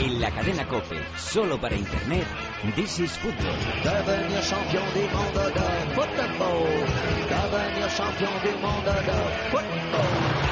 En la cadena COPE, solo para internet, This is Football. Devenir champion du monde de football. Devenir champion du monde de football.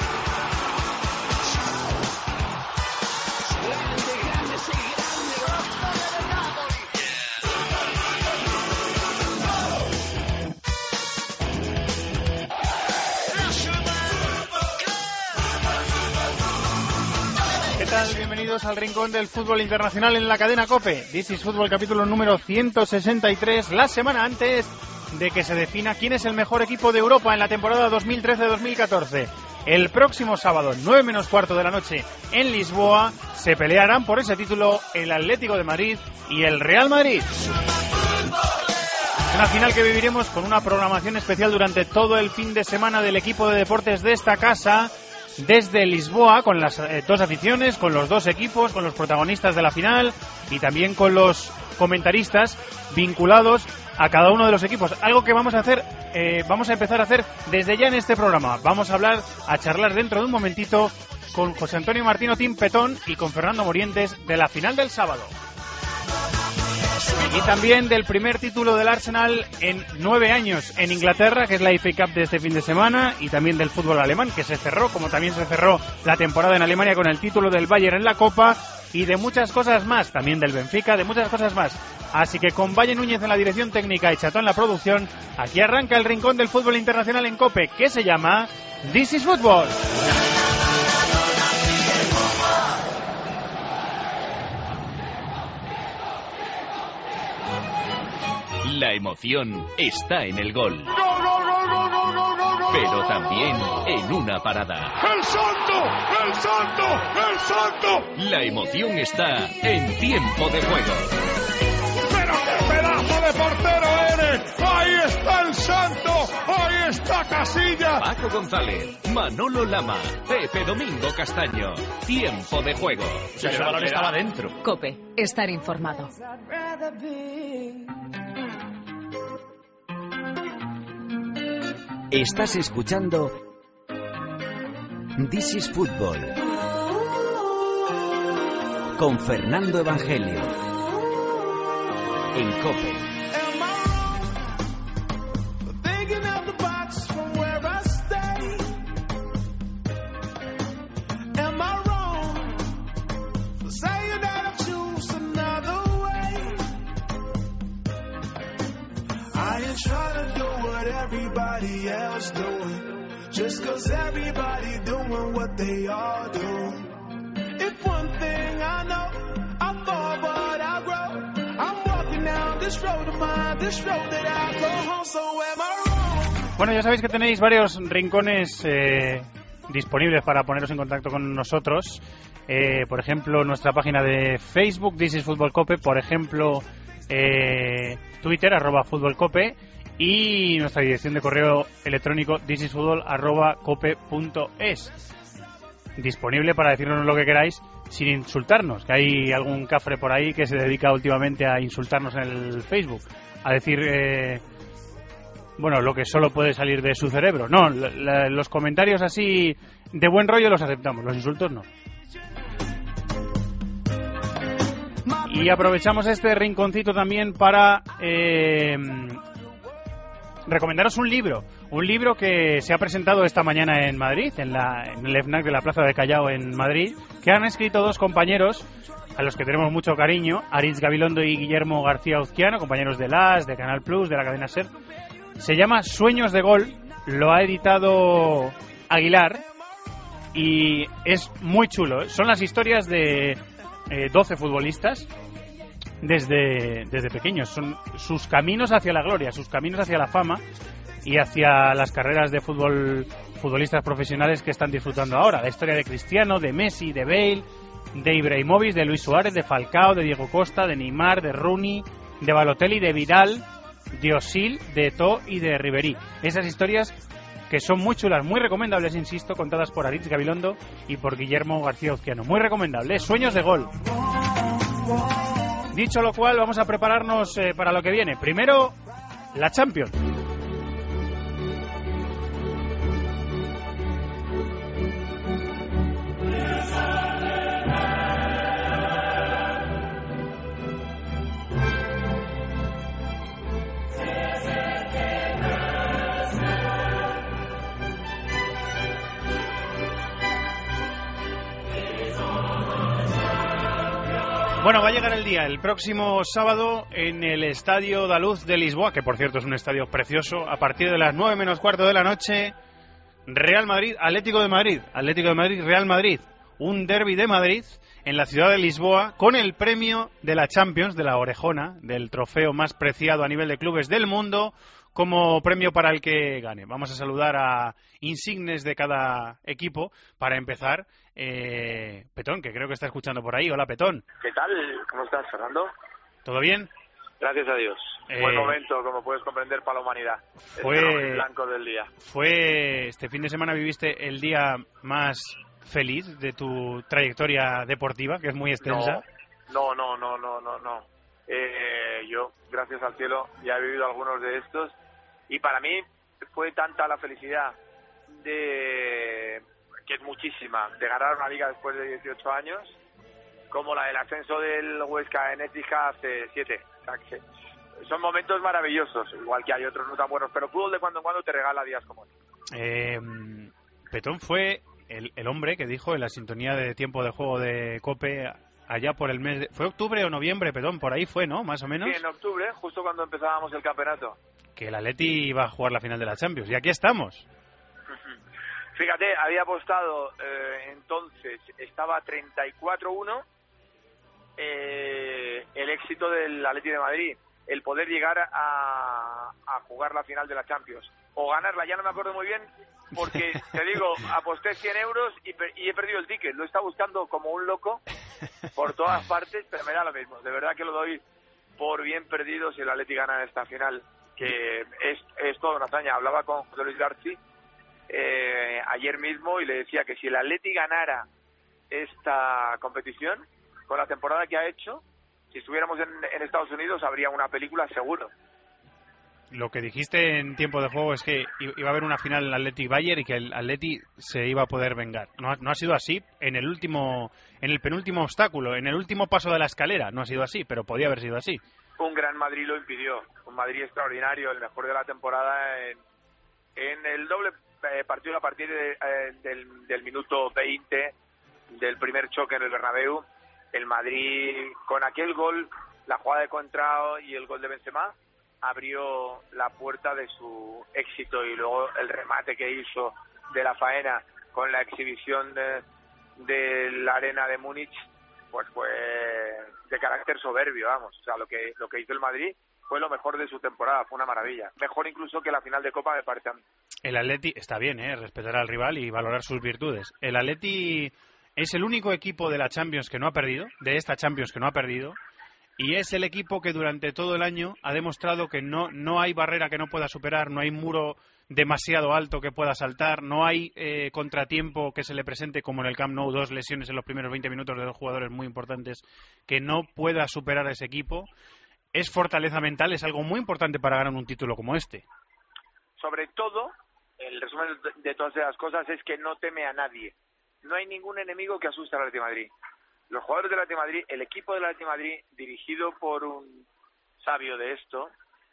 ¿Qué tal? Bienvenidos al Rincón del Fútbol Internacional en la cadena COPE. This is Fútbol, capítulo número 163, la semana antes de que se defina quién es el mejor equipo de Europa en la temporada 2013-2014. El próximo sábado, 9 menos cuarto de la noche, en Lisboa, se pelearán por ese título el Atlético de Madrid y el Real Madrid. Una final que viviremos con una programación especial durante todo el fin de semana del equipo de deportes de esta casa, desde Lisboa, con las dos aficiones, con los dos equipos, con los protagonistas de la final y también con los comentaristas vinculados a cada uno de los equipos. Algo que vamos a hacer, vamos a empezar a hacer desde ya en este programa. Vamos a charlar dentro de un momentito con José Antonio Martino Tim Petón y con Fernando Morientes de la final del sábado. Y también del primer título del Arsenal en 9 años en Inglaterra, que es la FA Cup de este fin de semana, y también del fútbol alemán, que se cerró, como también se cerró la temporada en Alemania con el título del Bayern en la Copa, y de muchas cosas más, también del Benfica, de muchas cosas más. Así que con Valle Núñez en la dirección técnica y Chatón en la producción, aquí arranca el Rincón del Fútbol Internacional en COPE, que se llama This is Football. La emoción está en el gol. ¡Gol, gol, gol, gol, gol, gol, gol, gol! Pero también en una parada. ¡El santo! ¡El santo! ¡El santo! La emoción está en tiempo de juego. ¡Pero qué pedazo de portero eres! ¡Ahí está el santo! ¡Ahí está Casillas! Paco González, Manolo Lama, Pepe Domingo Castaño. Tiempo de juego. O sea, el balón estaba dentro. COPE, estar informado. Estás escuchando This is Football con Fernando Evangelio en COPE. Everybody else doing, just 'cause everybody doing what they all do. If one thing I know, I fall but I grow. I'm walking down this road of mine, this road that I go home, so am I wrong? Bueno, ya sabéis que tenéis varios rincones disponibles para poneros en contacto con nosotros. Por ejemplo, nuestra página de Facebook, This is Fútbol Cope, por ejemplo, Twitter, @FútbolCope, y nuestra dirección de correo electrónico thisisfutbol@cope.es. Disponible para decirnos lo que queráis sin insultarnos, que hay algún cafre por ahí que se dedica últimamente a insultarnos en el Facebook, a decir bueno, lo que solo puede salir de su cerebro. No, los comentarios así de buen rollo los aceptamos, los insultos no. Y aprovechamos este rinconcito también para recomendaros un libro que se ha presentado esta mañana en Madrid, en el FNAC de la Plaza de Callao en Madrid, que han escrito dos compañeros a los que tenemos mucho cariño, Aritz Gabilondo y Guillermo García Uzquiano, compañeros de LAS, de Canal Plus, de la cadena SER. Se llama Sueños de Gol, lo ha editado Aguilar y es muy chulo. Son las historias de 12 futbolistas desde pequeños. Son sus caminos hacia la gloria, sus caminos hacia la fama y hacia las carreras de futbolistas profesionales que están disfrutando ahora. La historia de Cristiano, de Messi, de Bale, de Ibrahimovic, de Luis Suárez, de Falcao, de Diego Costa, de Neymar, de Rooney, de Balotelli, de Vidal, de Özil, de Eto'o y de Ribéry. Esas historias que son muy chulas, muy recomendables, insisto, contadas por Aritz Gabilondo y por Guillermo García Uzquiano. Muy recomendables. Sueños de Gol. Dicho lo cual, vamos a prepararnos para lo que viene. Primero, la Champions. Bueno, va a llegar el día, el próximo sábado, en el Estadio da Luz de Lisboa, que por cierto es un estadio precioso, a partir de las 9 menos cuarto de la noche, Real Madrid, Atlético de Madrid, Real Madrid, un derbi de Madrid en la ciudad de Lisboa, con el premio de la Champions, de la Orejona, del trofeo más preciado a nivel de clubes del mundo, como premio para el que gane. Vamos a saludar a insignes de cada equipo para empezar. Petón, que creo que está escuchando por ahí. Hola, Petón. ¿Qué tal? ¿Cómo estás, Fernando? ¿Todo bien? Gracias a Dios. Buen momento, como puedes comprender, para la humanidad. Fue el blanco del día. Este fin de semana viviste el día más feliz de tu trayectoria deportiva, que es muy extensa. No. Yo, gracias al cielo, ya he vivido algunos de estos. Y para mí fue tanta la felicidad que es muchísima, de ganar una liga después de 18 años, como la del ascenso del Huesca en Écija hace 7. O sea, que son momentos maravillosos, igual que hay otros no tan buenos, pero fútbol de cuando en cuando te regala días como este. Petón fue el hombre que dijo en la sintonía de tiempo de juego de COPE allá por el mes ¿fue octubre o noviembre, Petón? Por ahí fue, ¿no? Más o menos. Sí, en octubre, justo cuando empezábamos el campeonato. Que el Atleti iba a jugar la final de la Champions, y aquí estamos. Fíjate, había apostado entonces, estaba 34-1 el éxito del Atleti de Madrid, el poder llegar a jugar la final de la Champions, o ganarla, ya no me acuerdo muy bien, porque te digo, aposté 100 euros y he perdido el ticket, lo he estado buscando como un loco por todas partes, pero me da lo mismo, de verdad que lo doy por bien perdido si el Atleti gana esta final, que es toda una hazaña. Hablaba con José Luis García ayer mismo y le decía que si el Atleti ganara esta competición con la temporada que ha hecho, si estuviéramos en Estados Unidos habría una película seguro. Lo que dijiste en tiempo de juego es que iba a haber una final Atleti-Bayern y que el Atleti se iba a poder vengar. No ha sido así en el penúltimo obstáculo, en el último paso de la escalera. No ha sido así, pero podía haber sido así. Un gran Madrid lo impidió. Un Madrid extraordinario, el mejor de la temporada en el doble partido a partir del minuto 20 del primer choque en el Bernabéu. El Madrid, con aquel gol, la jugada de Contrao y el gol de Benzema, abrió la puerta de su éxito, y luego el remate que hizo de la faena con la exhibición de la arena de Múnich, pues fue de carácter soberbio, vamos. O sea, lo que hizo el Madrid fue lo mejor de su temporada, fue una maravilla. Mejor incluso que la final de Copa, me parece a mí. El Atleti está bien, respetar al rival y valorar sus virtudes. El Atleti es el único equipo de la Champions que no ha perdido, de esta Champions que no ha perdido, y es el equipo que durante todo el año ha demostrado que no hay barrera que no pueda superar, no hay muro demasiado alto que pueda saltar, no hay contratiempo que se le presente, como en el Camp Nou, 2 lesiones en los primeros 20 minutos de 2 jugadores muy importantes, que no pueda superar a ese equipo. Es fortaleza mental, es algo muy importante para ganar un título como este. Sobre todo, el resumen de todas esas cosas es que no teme a nadie. No hay ningún enemigo que asuste al Atlético de Madrid. Los jugadores del Atlético de Madrid, el equipo del Atlético de Madrid, dirigido por un sabio de esto,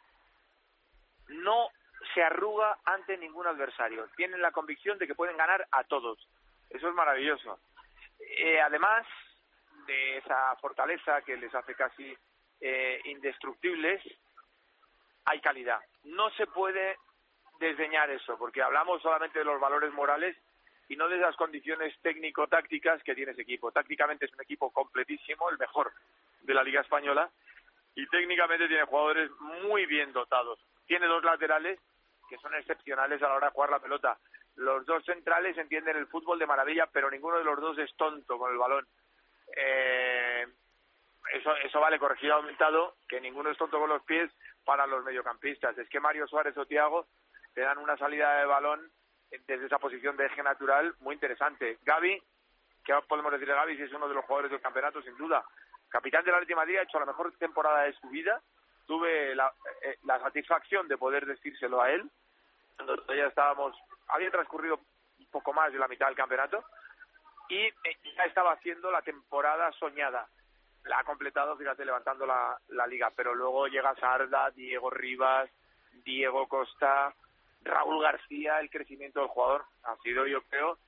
no se arruga ante ningún adversario. Tienen la convicción de que pueden ganar a todos. Eso es maravilloso. Además de esa fortaleza que les hace casi indestructibles, hay calidad. No se puede desdeñar eso, porque hablamos solamente de los valores morales y no de esas condiciones técnico-tácticas que tiene ese equipo. Tácticamente es un equipo completísimo, el mejor de la Liga Española, y técnicamente tiene jugadores muy bien dotados. Tiene 2 laterales que son excepcionales a la hora de jugar la pelota. Los 2 centrales entienden el fútbol de maravilla, pero ninguno de los 2 es tonto con el balón. Eso vale, corregido, aumentado, que ninguno es tonto con los pies para los mediocampistas. Es que Mario Suárez o Thiago te dan una salida de balón desde esa posición de eje natural muy interesante. Gavi, ¿qué podemos decir de Gavi? Si es uno de los jugadores del campeonato, sin duda. Capitán del Atlético de Madrid, ha hecho la mejor temporada de su vida. Tuve la satisfacción de poder decírselo a él, cuando ya había transcurrido un poco más de la mitad del campeonato, y ya estaba haciendo la temporada soñada. La ha completado, fíjate, levantando la liga, pero luego llega Sarda, Diego Rivas, Diego Costa, Raúl García. El crecimiento del jugador ha sido, yo creo,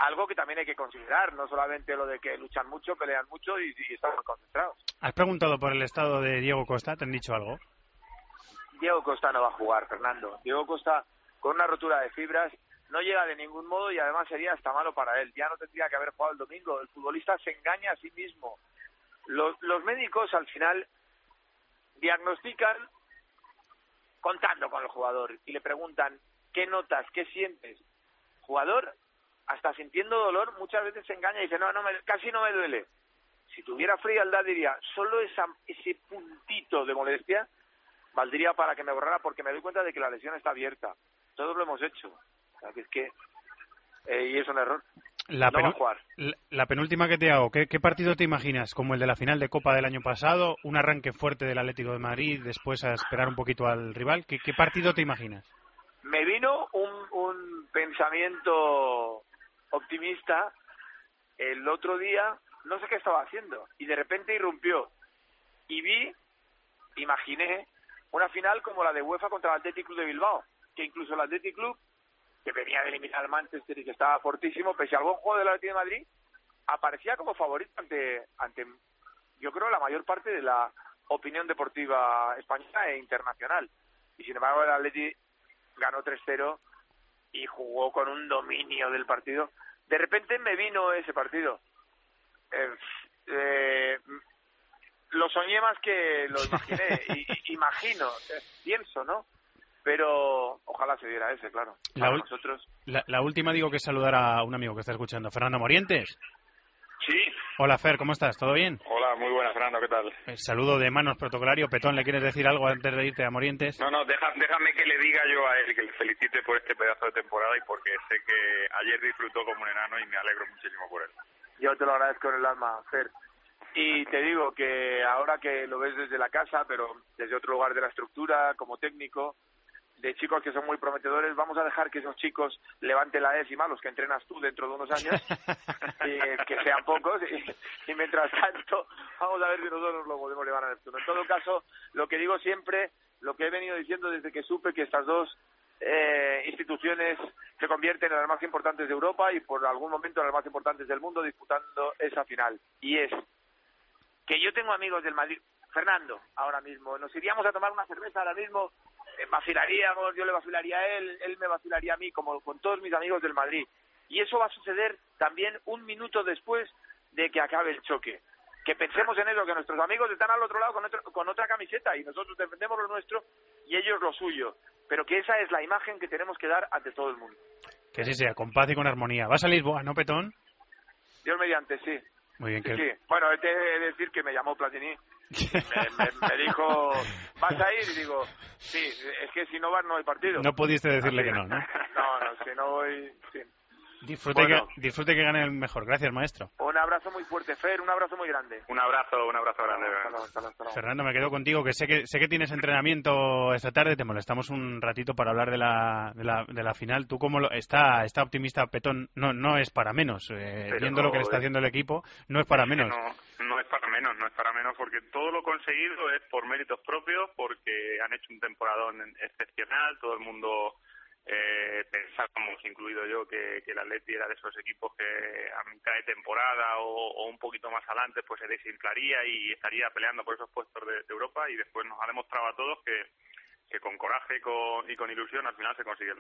algo que también hay que considerar, no solamente lo de que luchan mucho, pelean mucho y están muy concentrados. ¿Has preguntado por el estado de Diego Costa? ¿Te han dicho algo? Diego Costa no va a jugar, Fernando. Diego Costa, con una rotura de fibras, no llega de ningún modo y además sería hasta malo para él. Ya no tendría que haber jugado el domingo. El futbolista se engaña a sí mismo. Los médicos al final diagnostican contando con el jugador y le preguntan ¿qué notas? ¿Qué sientes? Jugador, hasta sintiendo dolor, muchas veces se engaña y dice casi no me duele. Si tuviera frialdad diría, solo ese puntito de molestia valdría para que me borrara porque me doy cuenta de que la lesión está abierta. Todos lo hemos hecho. O sea, que es que y es un error. No va a jugar. La penúltima que te hago, ¿qué partido te imaginas? ¿Como el de la final de Copa del año pasado? ¿Un arranque fuerte del Atlético de Madrid, después a esperar un poquito al rival? ¿Qué partido te imaginas? Me vino un pensamiento optimista el otro día, no sé qué estaba haciendo, y de repente irrumpió. Y imaginé una final como la de UEFA contra el Athletic Club de Bilbao, que incluso el Athletic Club, que venía de eliminar al Manchester y que estaba fortísimo, pese al buen juego del Atlético de Madrid, aparecía como favorito ante yo creo, la mayor parte de la opinión deportiva española e internacional. Y sin embargo el Athletic ganó 3-0 y jugó con un dominio del partido. De repente me vino ese partido. Lo soñé más que lo imaginé. Imagino, pienso, ¿no? Pero ojalá se diera ese, claro. Nosotros. La última digo que saludar a un amigo que está escuchando. Fernando Morientes. Sí. Hola, Fer, ¿cómo estás? ¿Todo bien? Hola, muy buenas, Fernando, ¿qué tal? Saludo de manos protocolario. Petón, ¿le quieres decir algo antes de irte a Morientes? No, déjame que le diga yo a él que le felicite por este pedazo de temporada y porque sé que ayer disfrutó como un enano y me alegro muchísimo por él. Yo te lo agradezco en el alma, Fer. Y te digo que ahora que lo ves desde la casa, pero desde otro lugar de la estructura, como técnico, de chicos que son muy prometedores, vamos a dejar que esos chicos levanten la décima, los que entrenas tú dentro de unos años, y que sean pocos, y mientras tanto vamos a ver si nosotros lo podemos llevar a Neptuno. En todo caso, lo que digo siempre, lo que he venido diciendo desde que supe que estas dos instituciones se convierten en las más importantes de Europa y por algún momento en las más importantes del mundo disputando esa final, y es que yo tengo amigos del Madrid. Fernando, ahora mismo, nos iríamos a tomar una cerveza ahora mismo, vacilaríamos, yo le vacilaría a él me vacilaría a mí, como con todos mis amigos del Madrid. Y eso va a suceder también un minuto después de que acabe el choque. Que pensemos en eso, que nuestros amigos están al otro lado con otra camiseta y nosotros defendemos lo nuestro y ellos lo suyo. Pero que esa es la imagen que tenemos que dar ante todo el mundo. Que así sea, con paz y con armonía. ¿Vas a Lisboa, no, Petón? Dios mediante, sí. Muy bien. Sí. Bueno, he de decir que me llamó Platini. Me dijo, ¿vas a ir? Y digo, sí, es que si no vas no hay partido. No pudiste decirle que no, ¿no? No, si no voy, sí. Disfrute que gane el mejor. Gracias, maestro. Un abrazo muy fuerte, Fer, un abrazo muy grande. Un abrazo grande. Hasta luego. Fernando, me quedo contigo, que sé que tienes entrenamiento esta tarde, te molestamos un ratito para hablar de la final. ¿Tú cómo está optimista Petón? No es para menos, viendo lo que le está haciendo el equipo, no es para menos. No es para menos porque todo lo conseguido es por méritos propios, porque han hecho un temporadón excepcional, todo el mundo pensábamos, incluido yo, que el Atleti era de esos equipos que a mitad de temporada o un poquito más adelante pues se desinflaría y estaría peleando por esos puestos de Europa, y después nos ha demostrado a todos que con coraje y con ilusión al final se consiguen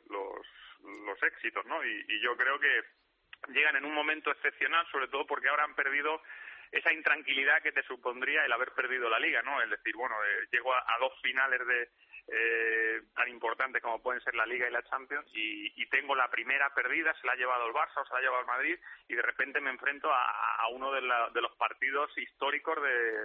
los éxitos, ¿no? Y yo creo que llegan en un momento excepcional, sobre todo porque ahora han perdido esa intranquilidad que te supondría el haber perdido la Liga, ¿no? Es decir, bueno, llego a dos finales tan importantes como pueden ser la Liga y la Champions y tengo la primera perdida, se la ha llevado el Barça o se la ha llevado el Madrid, y de repente me enfrento a uno de los partidos históricos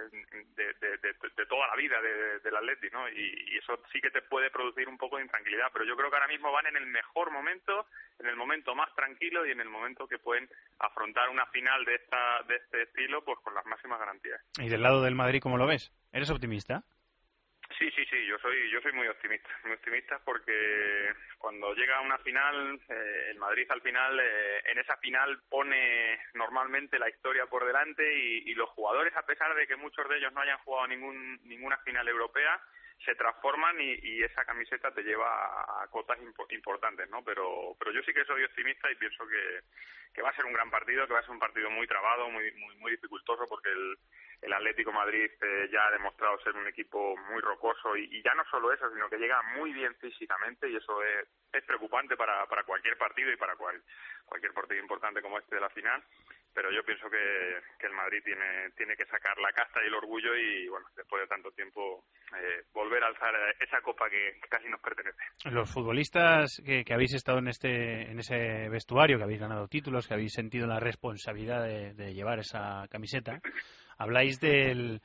de toda la vida del Atleti, ¿no? Y eso sí que te puede producir un poco de intranquilidad, pero yo creo que ahora mismo van en el mejor momento, en el momento más tranquilo y en el momento que pueden afrontar una final de este estilo pues con las máximas garantías. ¿Y del lado del Madrid cómo lo ves? ¿Eres optimista? Sí, yo soy muy optimista porque cuando llega una final, el Madrid al final, en esa final pone normalmente la historia por delante y los jugadores, a pesar de que muchos de ellos no hayan jugado ninguna final europea, se transforman y esa camiseta te lleva a cotas importantes, ¿no? Pero yo sí que soy optimista y pienso que va a ser un gran partido, que va a ser un partido muy trabado, muy dificultoso, porque el Atlético Madrid ya ha demostrado ser un equipo muy rocoso y ya no solo eso, sino que llega muy bien físicamente, y eso es preocupante para cualquier partido y para cualquier partido importante como este de la final. Pero yo pienso que el Madrid tiene que sacar la casta y el orgullo y, bueno, después de tanto tiempo volver a alzar esa copa que casi nos pertenece. Los futbolistas que habéis estado en ese vestuario, que habéis ganado títulos, que habéis sentido la responsabilidad de llevar esa camiseta, habláis del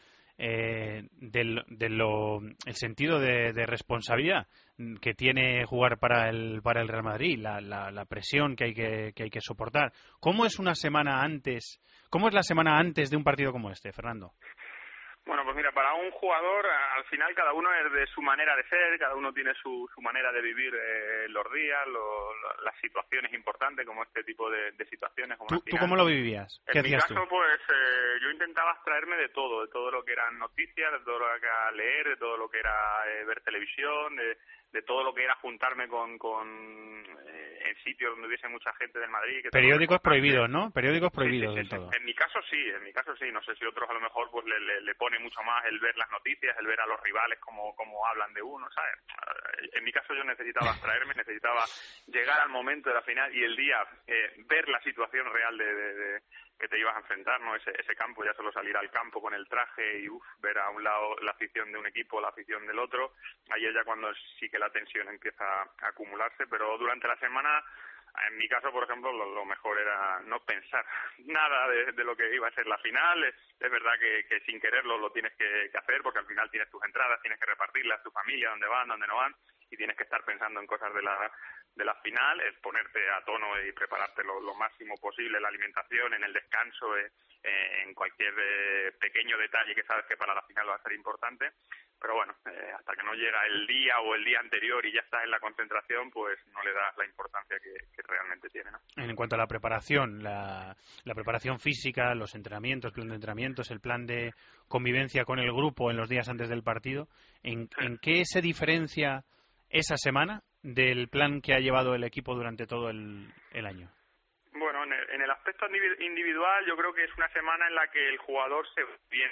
sentido de responsabilidad que tiene jugar para el Real Madrid, la presión que hay que soportar. ¿Cómo es la semana antes de un partido como este, Fernando? Bueno, pues mira, para un jugador, al final cada uno es de su manera de ser, cada uno tiene su manera de vivir los días, las situaciones importantes, como este tipo de situaciones. Como ¿Tú cómo lo vivías? ¿Qué hacías tú? En mi caso, pues yo intentaba abstraerme de todo lo que eran noticias, de todo lo que era leer, de todo lo que era ver televisión, de todo lo que era juntarme en sitios donde hubiese mucha gente del Madrid. Periódicos prohibidos, ¿no? Periódicos prohibidos del todo. En mi caso sí. No sé si otros a lo mejor pues le pone mucho más el ver las noticias, el ver a los rivales cómo hablan de uno, ¿sabes? En mi caso yo necesitaba abstraerme, necesitaba llegar al momento de la final y el día ver la situación real de que te ibas a enfrentar, ¿no? Ese campo, ya solo salir al campo con el traje y ver a un lado la afición de un equipo, la afición del otro, ahí es ya cuando sí que la tensión empieza a acumularse, pero durante la semana, en mi caso, por ejemplo, lo mejor era no pensar nada de lo que iba a ser la final. Es verdad que sin quererlo lo tienes que hacer, porque al final tienes tus entradas, tienes que repartirlas, tu familia, dónde van, dónde no van, y tienes que estar pensando en cosas de la final, es ponerte a tono y prepararte lo máximo posible, la alimentación, en el descanso, en cualquier pequeño detalle que sabes que para la final va a ser importante. Pero bueno, hasta que no llega el día o el día anterior y ya estás en la concentración, pues no le das la importancia que realmente tiene, ¿no? En cuanto a la preparación, la preparación física, los entrenamientos, plan de entrenamientos, el plan de convivencia con el grupo en los días antes del partido, ¿en qué se diferencia esa semana del plan que ha llevado el equipo durante todo el año? Bueno, en el aspecto individual yo creo que es una semana en la que el jugador se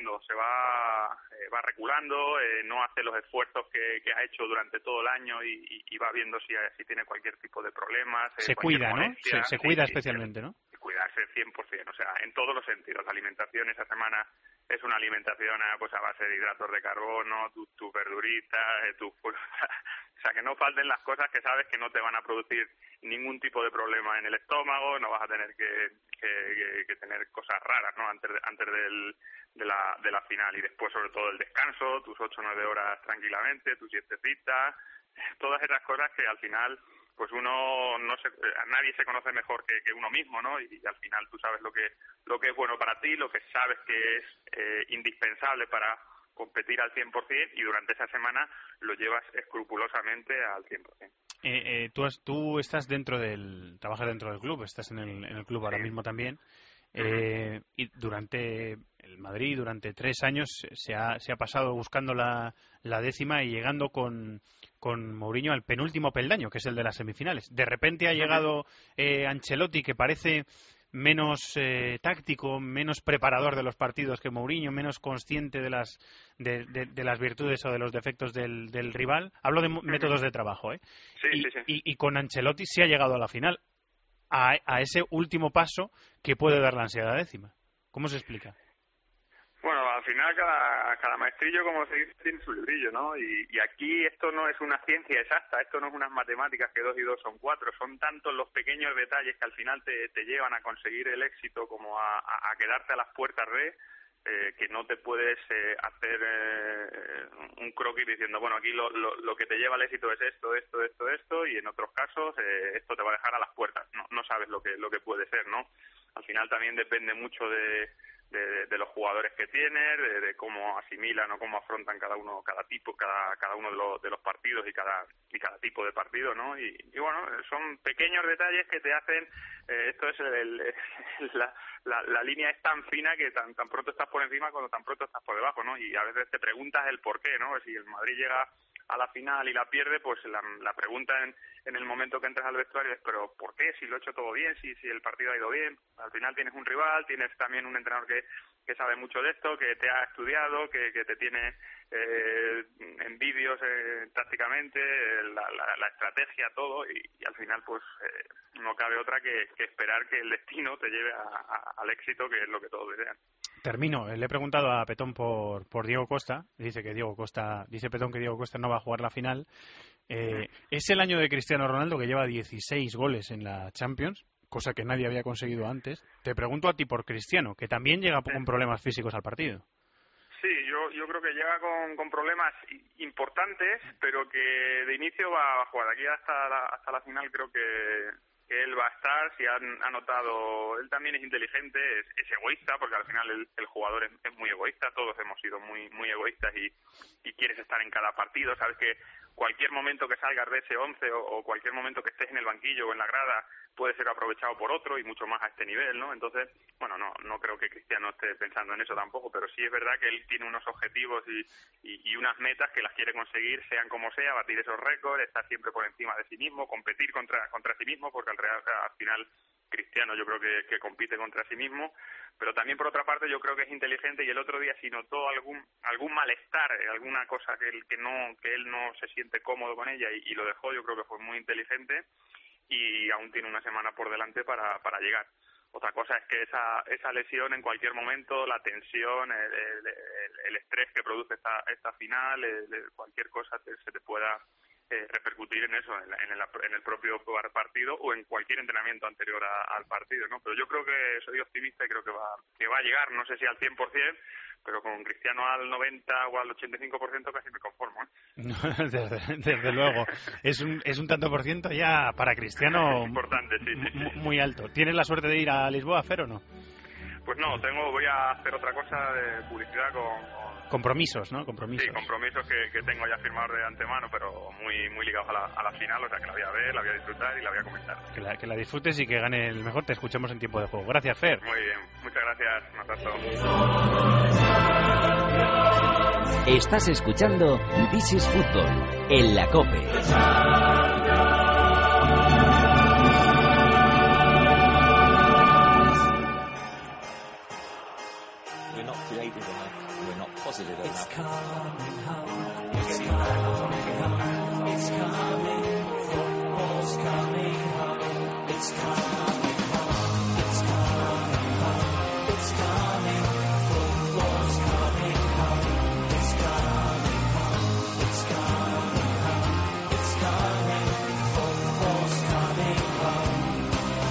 va reculando, no hace los esfuerzos que ha hecho durante todo el año y va viendo si tiene cualquier tipo de problemas. Se cuida, ¿no? Se cuida especialmente, ¿no? Cuidarse 100%, o sea, en todos los sentidos. La alimentación esa semana es una alimentación pues a base de hidratos de carbono, tus verduritas, o sea, que no falten las cosas que sabes que no te van a producir ningún tipo de problema en el estómago, no vas a tener que tener cosas raras, ¿no? Antes de la final, y después sobre todo el descanso, tus 8 o 9 horas tranquilamente, tus siestecitas, todas esas cosas que al final pues nadie se conoce mejor que uno mismo, ¿no? Y al final tú sabes lo que es bueno para ti, lo que sabes que es indispensable para competir al 100%, y durante esa semana lo llevas escrupulosamente al 100%. Tú estás trabajas dentro del club, estás en el club ahora mismo también. Y durante el Madrid, durante 3 años, se ha pasado buscando la décima y llegando con Mourinho al penúltimo peldaño, que es el de las semifinales. De repente ha llegado Ancelotti, que parece menos táctico, menos preparador de los partidos que Mourinho, menos consciente de las virtudes o de los defectos del rival. Hablo de métodos de trabajo, ¿eh? Sí. Y con Ancelotti se ha llegado a la final, a ese último paso que puede dar la ansiedad décima. ¿Cómo se explica? Bueno, al final cada maestrillo, como se dice, tiene su librillo, ¿no? Y aquí esto no es una ciencia exacta, esto no es unas matemáticas que 2 y 2 son 4, son tantos los pequeños detalles que al final te llevan a conseguir el éxito como a quedarte a las puertas que no te puedes hacer un croquis diciendo, bueno, aquí lo que te lleva al éxito es esto, y en otros casos esto te va a dejar a las puertas. No sabes lo que puede ser, ¿no? Al final también depende mucho de de los jugadores que tienes, de cómo asimilan o cómo afrontan cada uno de los partidos y cada tipo de partido, ¿no? Y bueno, son pequeños detalles que te hacen, esto es la línea es tan fina que tan pronto estás por encima cuando tan pronto estás por debajo, ¿no? Y a veces te preguntas el por qué, ¿no? Si el Madrid llega a la final y la pierde, pues la pregunta en el momento que entras al vestuario es, pero ¿por qué? Si lo he hecho todo bien, si el partido ha ido bien. Al final tienes un rival, tienes también un entrenador que sabe mucho de esto, que te ha estudiado, que te tiene en vídeos tácticamente, la estrategia, todo, y al final pues no cabe otra que esperar que el destino te lleve al éxito, que es lo que todos desean. Termino. Le he preguntado a Petón por Diego Costa. Dice Petón que Diego Costa no va a jugar la final. Es el año de Cristiano Ronaldo, que lleva 16 goles en la Champions, cosa que nadie había conseguido antes. Te pregunto a ti por Cristiano, que también llega con problemas físicos al partido. Sí, yo creo que llega con problemas importantes, pero que de inicio va a jugar. Aquí hasta la final creo que él va a estar. Si ha notado, él también es inteligente, es egoísta, porque al final el jugador es muy egoísta. Todos hemos sido muy muy egoístas y quieres estar en cada partido. Sabes que cualquier momento que salgas de ese 11 o cualquier momento que estés en el banquillo o en la grada puede ser aprovechado por otro, y mucho más a este nivel, ¿no? Entonces, bueno, no creo que Cristiano esté pensando en eso tampoco, pero sí es verdad que él tiene unos objetivos y unas metas que las quiere conseguir, sean como sea, batir esos récords, estar siempre por encima de sí mismo, competir contra sí mismo, porque al final Cristiano yo creo que compite contra sí mismo, pero también por otra parte yo creo que es inteligente, y el otro día si notó algún malestar, alguna cosa que él no se siente cómodo con ella y lo dejó, yo creo que fue muy inteligente, y aún tiene una semana por delante para llegar. Otra cosa es que esa lesión en cualquier momento, la tensión, el estrés que produce esta final, cualquier cosa se te pueda repercutir en eso, en el propio partido o en cualquier entrenamiento anterior al partido, ¿no? Pero yo creo que soy optimista y creo que va a llegar, no sé si al 100%, pero con Cristiano al 90 o al 85% casi me conformo, ¿eh? Desde luego. Es un tanto por ciento ya para Cristiano. Es importante, sí. Muy alto. ¿Tienes la suerte de ir a Lisboa, Fer, o no? Pues no, voy a hacer otra cosa de publicidad compromisos, ¿no? Compromisos. Sí, compromisos que tengo ya firmados de antemano, pero muy muy ligados a la final, o sea que la voy a ver, la voy a disfrutar y la voy a comentar. Que la disfrutes y que gane el mejor. Te escuchemos en tiempo de juego. Gracias, Fer. Muy bien, muchas gracias. Un abrazo. Estás escuchando This is Football en la COPE. It's coming home, it's coming home, it's coming, football's coming home, it's coming home, it's coming home, it's coming, football's coming home, it's coming home, it's coming home, it's coming, football's coming home.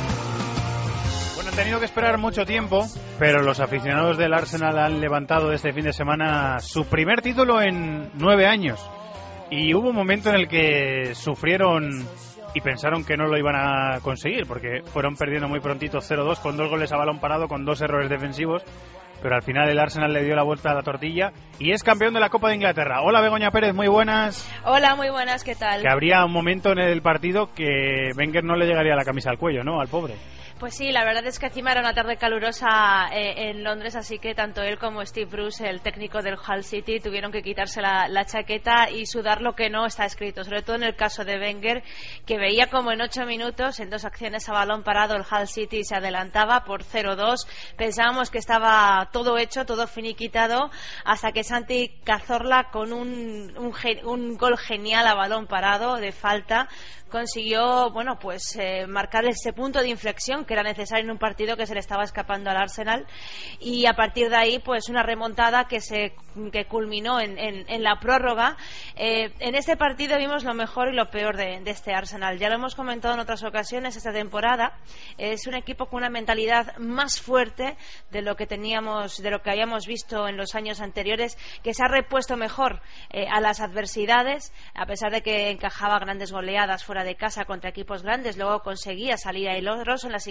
Bueno, han tenido que esperar mucho tiempo, pero los aficionados del Arsenal han levantado este fin de semana su primer título en 9 años. Y hubo un momento en el que sufrieron y pensaron que no lo iban a conseguir, porque fueron perdiendo muy prontito 0-2 con 2 goles a balón parado, con 2 errores defensivos. Pero al final el Arsenal le dio la vuelta a la tortilla y es campeón de la Copa de Inglaterra. Hola, Begoña Pérez, muy buenas. Hola, muy buenas, ¿qué tal? Que habría un momento en el partido que Wenger no le llegaría la camisa al cuello, ¿no? Al pobre. Pues sí, la verdad es que encima era una tarde calurosa en Londres, así que tanto él como Steve Bruce, el técnico del Hull City, tuvieron que quitarse la chaqueta y sudar lo que no está escrito, sobre todo en el caso de Wenger, que veía como en 8 minutos, en 2 acciones a balón parado, el Hull City se adelantaba por 0-2. Pensábamos que estaba todo hecho, todo finiquitado, hasta que Santi Cazorla, con un gol genial a balón parado de falta, consiguió marcar ese punto de inflexión que era necesario en un partido que se le estaba escapando al Arsenal, y a partir de ahí pues una remontada que culminó en la prórroga. En este partido vimos lo mejor y lo peor de este Arsenal. Ya lo hemos comentado en otras ocasiones esta temporada. Es un equipo con una mentalidad más fuerte de lo que habíamos visto en los años anteriores, que se ha repuesto mejor a las adversidades, a pesar de que encajaba grandes goleadas fuera de casa contra equipos grandes. Luego conseguía salir airoso en la siguiente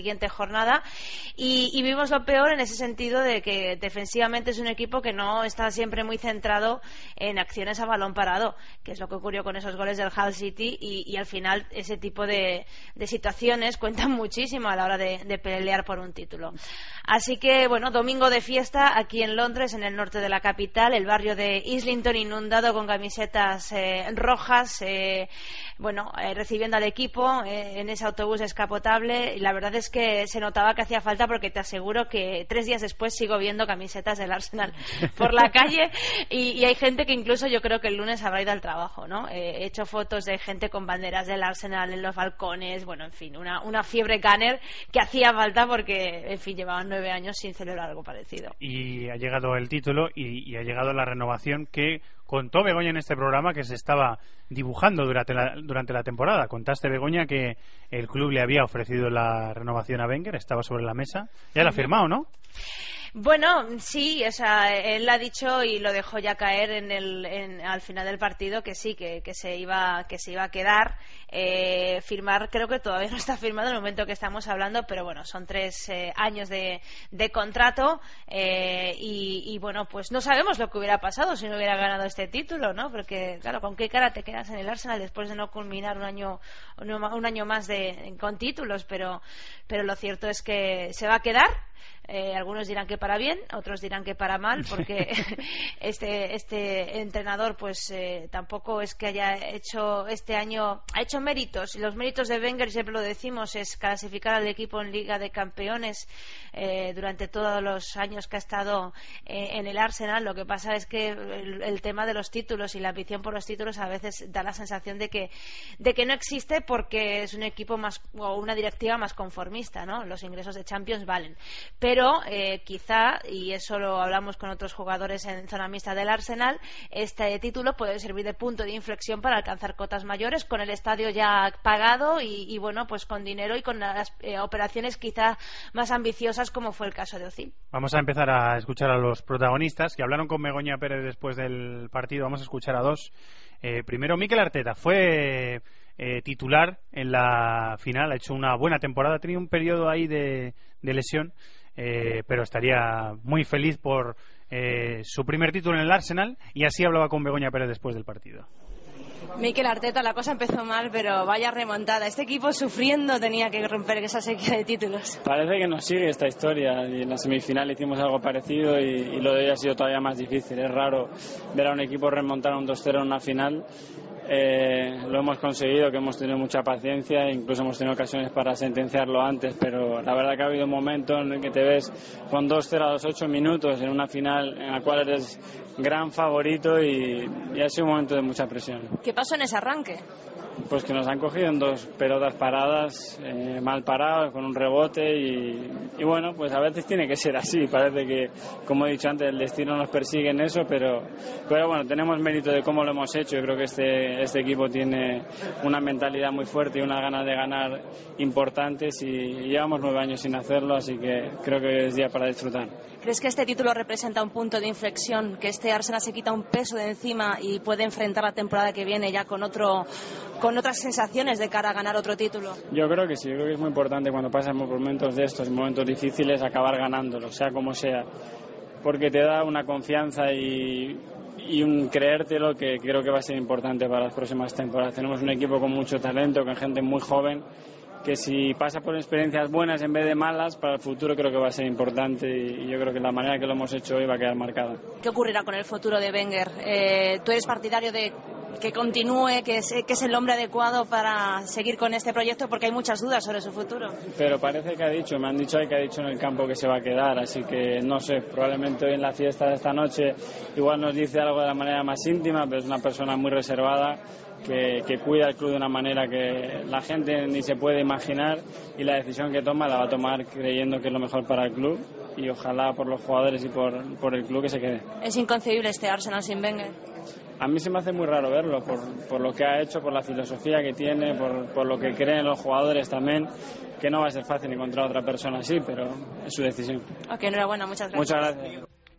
siguiente jornada y vimos lo peor en ese sentido de que defensivamente es un equipo que no está siempre muy centrado en acciones a balón parado, que es lo que ocurrió con esos goles del Hull City y al final ese tipo de situaciones cuentan muchísimo a la hora de pelear por un título. Así que, bueno, domingo de fiesta aquí en Londres, en el norte de la capital, el barrio de Islington inundado con camisetas rojas, recibiendo al equipo en ese autobús descapotable, y la verdad es que se notaba que hacía falta, porque te aseguro que 3 días después sigo viendo camisetas del Arsenal por la calle y hay gente que incluso yo creo que el lunes habrá ido al trabajo, ¿no? He hecho fotos de gente con banderas del Arsenal en los balcones, bueno, en fin, una fiebre gunner que hacía falta porque, en fin, llevaban 9 años sin celebrar algo parecido. Y ha llegado el título y ha llegado la renovación que contó Begoña en este programa, que se estaba dibujando durante la temporada. Contaste, Begoña, que el club le había ofrecido la renovación a Wenger, estaba sobre la mesa. Ya la ha firmado, ¿no? Bueno, sí, o sea, él ha dicho y lo dejó ya caer al final del partido que sí, que se iba a quedar. Firmar, creo que todavía no está firmado en el momento que estamos hablando, pero bueno, son 3 años de contrato y bueno, pues no sabemos lo que hubiera pasado si no hubiera ganado este título, ¿no? Porque claro, ¿con qué cara te quedas en el Arsenal después de no culminar un año más con títulos? Pero lo cierto es que se va a quedar. Algunos dirán que para bien, otros dirán que para mal, porque este entrenador pues tampoco es que haya hecho este año, ha hecho méritos, y los méritos de Wenger, siempre lo decimos, es clasificar al equipo en Liga de Campeones durante todos los años que ha estado en el Arsenal. Lo que pasa es que el tema de los títulos y la ambición por los títulos a veces da la sensación de que no existe, porque es un equipo más, o una directiva más conformista, ¿no? Los ingresos de Champions valen, pero quizá, y eso lo hablamos con otros jugadores en zona mixta del Arsenal, este título puede servir de punto de inflexión para alcanzar cotas mayores, con el estadio ya pagado y bueno, pues con dinero y con las operaciones quizá más ambiciosas, como fue el caso de Ozil. Vamos a empezar a escuchar a los protagonistas que hablaron con Begoña Pérez después del partido. Vamos a escuchar a 2. Primero, Mikel Arteta fue titular en la final, ha hecho una buena temporada, ha tenido un periodo ahí de lesión, pero estaría muy feliz por su primer título en el Arsenal, y así hablaba con Begoña Pérez después del partido. Mikel Arteta, la cosa empezó mal, pero vaya remontada. Este equipo sufriendo tenía que romper esa sequía de títulos. Parece que nos sigue esta historia, y en la semifinal hicimos algo parecido y lo de hoy ha sido todavía más difícil. Es raro ver a un equipo remontar un 2-0 en una final. Lo hemos conseguido, que hemos tenido mucha paciencia, incluso hemos tenido ocasiones para sentenciarlo antes, pero la verdad que ha habido un momento en el que te ves con 2-0 a los 8 minutos en una final en la cual eres gran favorito y ha sido un momento de mucha presión. ¿Qué pasó en ese arranque? Pues que nos han cogido en 2 pelotas paradas, mal parados, con un rebote y bueno, pues a veces tiene que ser así. Parece que, como he dicho antes, el destino nos persigue en eso, pero bueno, tenemos mérito de cómo lo hemos hecho. Yo creo que este equipo tiene una mentalidad muy fuerte y unas ganas de ganar importantes, y llevamos 9 años sin hacerlo, así que creo que es día para disfrutar. ¿Crees que este título representa un punto de inflexión, que este Arsenal se quita un peso de encima y puede enfrentar la temporada que viene ya con otras sensaciones de cara a ganar otro título? Yo creo que sí, yo creo que es muy importante cuando pasan por momentos de estos, momentos difíciles, acabar ganándolo, sea como sea, porque te da una confianza y un creértelo que creo que va a ser importante para las próximas temporadas. Tenemos un equipo con mucho talento, con gente muy joven, que si pasa por experiencias buenas en vez de malas, para el futuro creo que va a ser importante, y yo creo que la manera que lo hemos hecho hoy va a quedar marcada. ¿Qué ocurrirá con el futuro de Wenger? ¿Tú eres partidario de que continúe, que es el hombre adecuado para seguir con este proyecto, porque hay muchas dudas sobre su futuro? Pero parece que me han dicho que ha dicho en el campo que se va a quedar, así que no sé, probablemente hoy en la fiesta de esta noche igual nos dice algo de la manera más íntima, pero es una persona muy reservada, que cuida el club de una manera que la gente ni se puede imaginar, y la decisión que toma la va a tomar creyendo que es lo mejor para el club, y ojalá por los jugadores y por el club que se quede. ¿Es inconcebible este Arsenal sin Wenger? A mí se me hace muy raro verlo, por lo que ha hecho, por la filosofía que tiene, por lo que creen los jugadores también, que no va a ser fácil encontrar a otra persona así, pero es su decisión. Ok, enhorabuena, muchas gracias. Muchas gracias.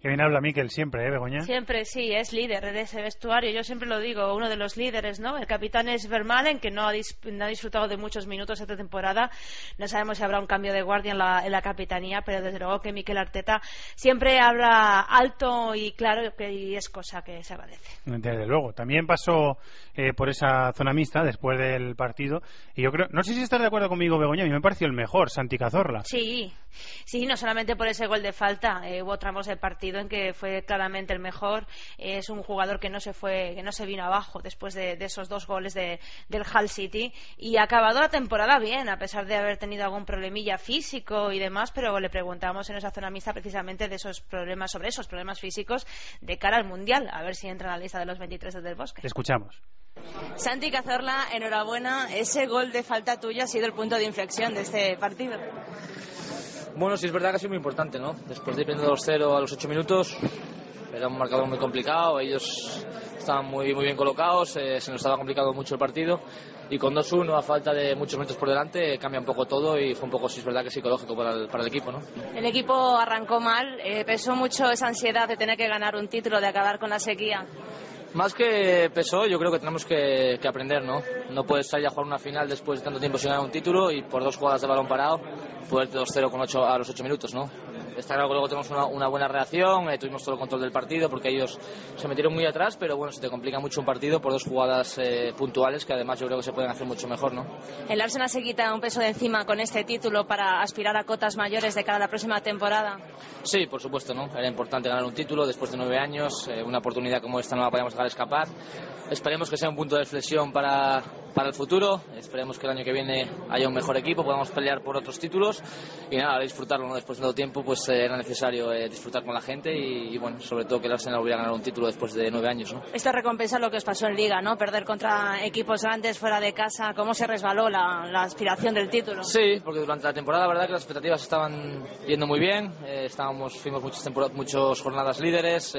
Que bien habla Mikel siempre, Begoña. Siempre, sí, es líder de ese vestuario. Yo siempre lo digo, uno de los líderes, ¿no? El capitán es Vermaelen, que no ha disfrutado de muchos minutos esta temporada. No sabemos si habrá un cambio de guardia en la capitanía, pero desde luego que Mikel Arteta siempre habla alto y claro, y es cosa que se agradece. Desde luego. También pasó por esa zona mixta después del partido. Y yo creo, no sé si estás de acuerdo conmigo, Begoña, a mí me pareció el mejor, Santi Cazorla. Sí, no solamente por ese gol de falta, hubo tramos del partido en que fue claramente el mejor. Es un jugador que no se vino abajo después de esos 2 goles del Hull City, y ha acabado la temporada bien, a pesar de haber tenido algún problemilla físico y demás, pero le preguntamos en esa zona mixta precisamente sobre esos problemas físicos de cara al Mundial, a ver si entra en la lista de los 23 del Bosque. Escuchamos. Santi Cazorla, enhorabuena. Ese gol de falta tuyo ha sido el punto de inflexión de este partido. Bueno, sí, es verdad que ha sido muy importante, ¿no? Después de ir 2-0 a los 8 minutos, era un marcador muy complicado, ellos estaban muy bien colocados, se nos estaba complicando mucho el partido, y con 2-1 a falta de muchos minutos por delante cambia un poco todo, y fue un poco, sí, es verdad que psicológico para el equipo, ¿no? El equipo arrancó mal, pesó mucho esa ansiedad de tener que ganar un título, de acabar con la sequía. Más que pesó, yo creo que tenemos que aprender, ¿no? No puedes salir a jugar una final después de tanto tiempo sin ganar un título y por 2 jugadas de balón parado poderte 2-0 a los 8 minutos, ¿no? Está claro que luego tenemos una buena reacción, tuvimos todo el control del partido porque ellos se metieron muy atrás, pero bueno, se te complica mucho un partido por 2 jugadas puntuales que además yo creo que se pueden hacer mucho mejor, ¿no? ¿El Arsenal se quita un peso de encima con este título para aspirar a cotas mayores de cara a la próxima temporada? Sí, por supuesto, ¿no? Era importante ganar un título después de 9 años, una oportunidad como esta no la podíamos dejar escapar. Esperemos que sea un punto de inflexión para el futuro, esperemos que el año que viene haya un mejor equipo, podamos pelear por otros títulos y nada, disfrutarlo, ¿no? Después de tanto tiempo pues era necesario disfrutar con la gente y bueno, sobre todo que el Arsenal volviera a ganar un título después de 9 años, ¿no? Esto recompensa lo que os pasó en Liga, ¿no? Perder contra equipos grandes fuera de casa. ¿Cómo se resbaló la aspiración del título? Sí, porque durante la temporada la verdad que las expectativas estaban yendo muy bien, fuimos muchas jornadas líderes,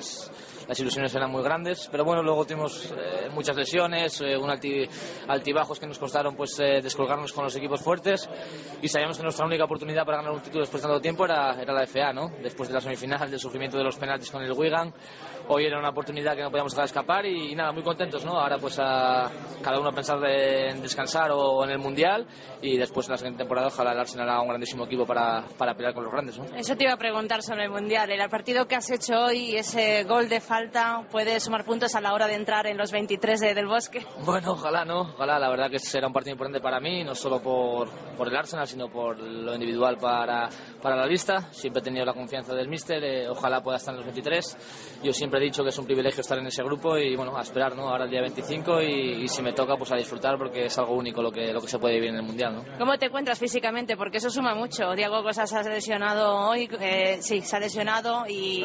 las ilusiones eran muy grandes, pero bueno, luego tuvimos muchas lesiones, altibajos que nos costaron pues descolgarnos con los equipos fuertes, y sabíamos que nuestra única oportunidad para ganar un título después de tanto tiempo era la FA, ¿no? Después de la semifinal, del sufrimiento de los penaltis con el Wigan, hoy era una oportunidad que no podíamos dejar escapar y nada, muy contentos, ¿no? Ahora pues a cada uno a pensar en descansar o en el Mundial, y después en la siguiente temporada ojalá el Arsenal haga un grandísimo equipo para pelear con los grandes, ¿no? Eso te iba a preguntar sobre el Mundial. El partido que has hecho hoy, ese gol de falta, ¿puede sumar puntos a la hora de entrar en los 23 del Bosque? Bueno, ojalá, ¿no? Ojalá, la verdad que será un partido importante para mí, no solo por el Arsenal, sino por lo individual para la lista. Siempre he tenido la confianza del míster, ojalá pueda estar en los 23. Yo siempre he dicho que es un privilegio estar en ese grupo y bueno, a esperar, ¿no? Ahora el día 25 y si me toca, pues a disfrutar porque es algo único lo que se puede vivir en el Mundial, ¿no? ¿Cómo te encuentras físicamente? Porque eso suma mucho. Diego Costa se ha lesionado hoy, sí, se ha lesionado y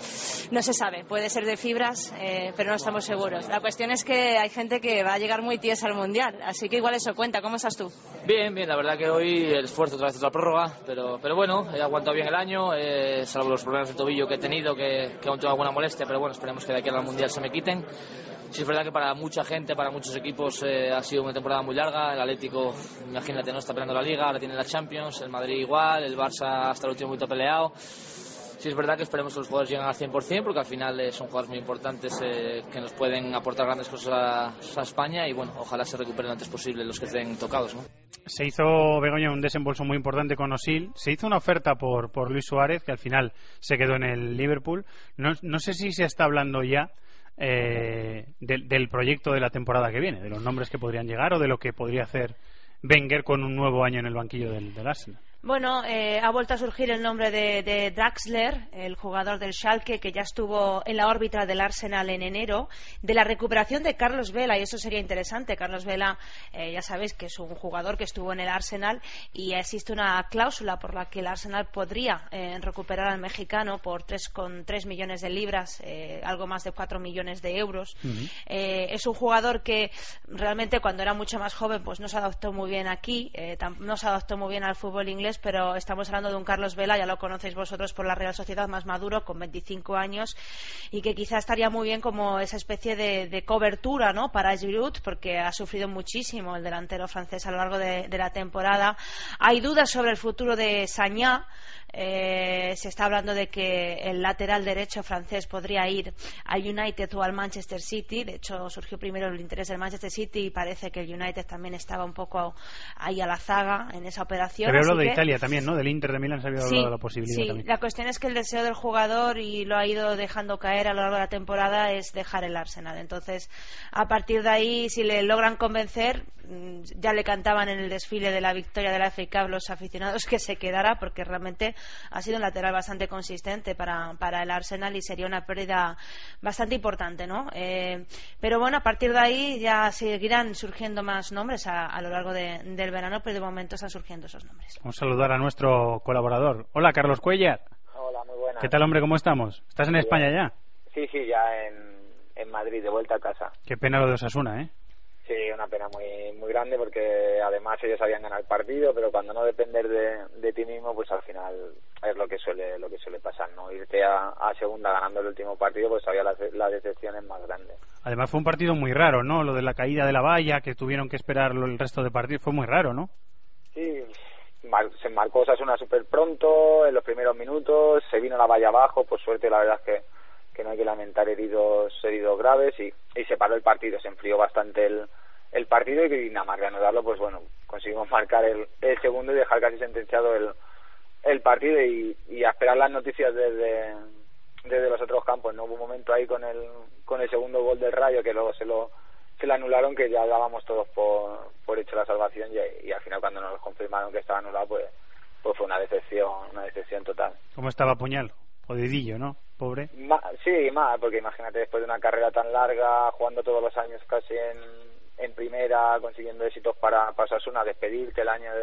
no se sabe, puede ser de fibras, pero no estamos seguros. La cuestión es que hay gente que va a llegar muy tiesa al Mundial, así que igual eso cuenta. ¿Cómo estás tú? Bien, la verdad que hoy el esfuerzo otra vez es la prórroga, pero bueno, he aguantado bien el año, salvo los problemas de tobillo que he tenido, que aún tengo alguna molestia, pero bueno, esperemos que de aquí al Mundial se me quiten. Sí, es verdad que para mucha gente, para muchos equipos ha sido una temporada muy larga. El Atlético, imagínate, no está peleando la Liga, ahora tiene la Champions, el Madrid igual, el Barça hasta el último momento peleado. Sí, es verdad que esperemos que los jugadores lleguen al 100%, porque al final son jugadores muy importantes que nos pueden aportar grandes cosas a España y bueno, ojalá se recuperen lo antes posible los que estén tocados, ¿no? Se hizo, Begoña, un desembolso muy importante con Özil. Se hizo una oferta por Luis Suárez, que al final se quedó en el Liverpool. No sé si se está hablando ya del proyecto de la temporada que viene, de los nombres que podrían llegar o de lo que podría hacer Wenger con un nuevo año en el banquillo del Arsenal. Bueno, ha vuelto a surgir el nombre de Draxler, el jugador del Schalke, que ya estuvo en la órbita del Arsenal en enero, de la recuperación de Carlos Vela, y eso sería interesante. Carlos Vela, ya sabéis que es un jugador que estuvo en el Arsenal y existe una cláusula por la que el Arsenal podría recuperar al mexicano por 3,3 millones de libras, algo más de 4 millones de euros. Es un jugador que realmente cuando era mucho más joven pues no se adaptó muy bien aquí, no se adaptó muy bien al fútbol inglés, pero estamos hablando de un Carlos Vela, ya lo conocéis vosotros por la Real Sociedad, más maduro, con 25 años, y que quizá estaría muy bien como esa especie de cobertura, ¿no?, para Giroud, porque ha sufrido muchísimo el delantero francés a lo largo de la temporada. Hay dudas sobre el futuro de Sagna, Se está hablando de que el lateral derecho francés podría ir al United o al Manchester City. De hecho, surgió primero el interés del Manchester City y parece que el United también estaba un poco ahí a la zaga en esa operación. Pero hablo de Italia también, ¿no? Del Inter de Milán se había hablado de la posibilidad sí, también. La cuestión es que el deseo del jugador, y lo ha ido dejando caer a lo largo de la temporada, es dejar el Arsenal. Entonces, a partir de ahí, si le logran convencer, ya le cantaban en el desfile de la victoria de la FA Cup los aficionados que se quedara, porque realmente ha sido un lateral bastante consistente para el Arsenal y sería una pérdida bastante importante, ¿no? Pero bueno, a partir de ahí ya seguirán surgiendo más nombres a lo largo del verano, pero de momento están surgiendo esos nombres. Vamos a saludar a nuestro colaborador. Hola, Carlos Cuellar. Hola, muy buenas. ¿Qué tal, hombre? ¿Cómo estamos? ¿Estás en España ya? Sí, ya en Madrid, de vuelta a casa. Qué pena lo de Osasuna, ¿eh? Sí, una pena muy grande, porque además ellos habían ganado el partido, pero cuando no depender de ti mismo, pues al final es lo que suele pasar, ¿no? Irte a segunda ganando el último partido, pues todavía la decepción es más grande. Además fue un partido muy raro, ¿no? Lo de la caída de la valla, que tuvieron que esperar el resto de partidos, fue muy raro, ¿no? Sí, se marcó Osasuna súper pronto, en los primeros minutos, se vino la valla abajo, por suerte la verdad es que no hay que lamentar heridos graves, y se paró el partido, se enfrió bastante el partido, y nada más reanudarlo, pues bueno, conseguimos marcar el segundo y dejar casi sentenciado el partido, y a esperar las noticias desde los otros campos, ¿no? Hubo un momento ahí con el segundo gol del Rayo que luego se lo anularon, que ya dábamos todos por hecho la salvación, y al final cuando nos confirmaron que estaba anulado, pues fue una decepción total. ¿Cómo estaba Puñal? Jodidillo, ¿no? Pobre. Sí, más, porque imagínate, después de una carrera tan larga, jugando todos los años casi en primera, consiguiendo éxitos para Osasuna, despedirte el año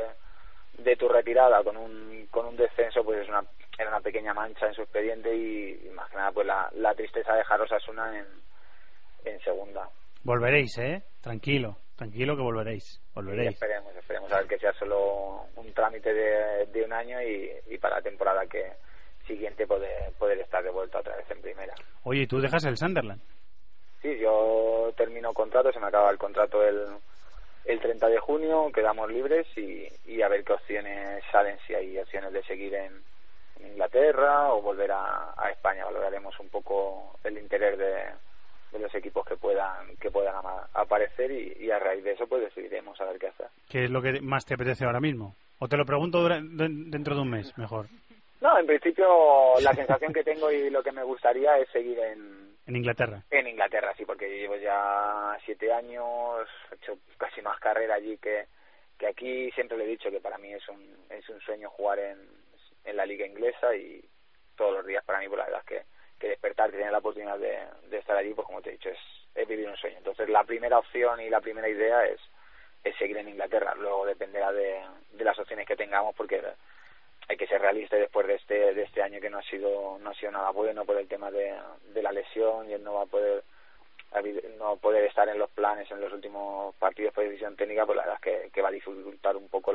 de tu retirada con un descenso, pues era una pequeña mancha en su expediente, y más que nada pues la tristeza de dejar Osasuna en segunda. Volveréis, tranquilo que volveréis. Y esperemos a ver que sea solo un trámite de un año, y para la temporada que siguiente poder estar de vuelta otra vez en primera. Oye, ¿y tú dejas el Sunderland? Sí, yo termino contrato, se me acaba el contrato el 30 de junio, quedamos libres, y a ver qué opciones salen, si hay opciones de seguir en Inglaterra o volver a España. Valoraremos un poco el interés de los equipos que puedan aparecer, y a raíz de eso pues decidiremos a ver qué hacer. ¿Qué es lo que más te apetece ahora mismo? ¿O te lo pregunto dentro de un mes, mejor? No, en principio la sensación que tengo y lo que me gustaría es seguir en Inglaterra. En Inglaterra, sí, porque llevo ya 7 años, he hecho casi más carrera allí que aquí. Siempre le he dicho que para mí es un sueño jugar en la liga inglesa, y todos los días para mí, pues la verdad es que despertar, que tener la oportunidad de estar allí, pues como te he dicho, es vivir un sueño. Entonces la primera opción y la primera idea es seguir en Inglaterra. Luego dependerá de las opciones que tengamos, porque hay que ser realista, y después de este año que no ha sido nada bueno por el tema de la lesión, y él no va a poder estar en los planes en los últimos partidos por decisión técnica, pues la verdad es que va a dificultar un poco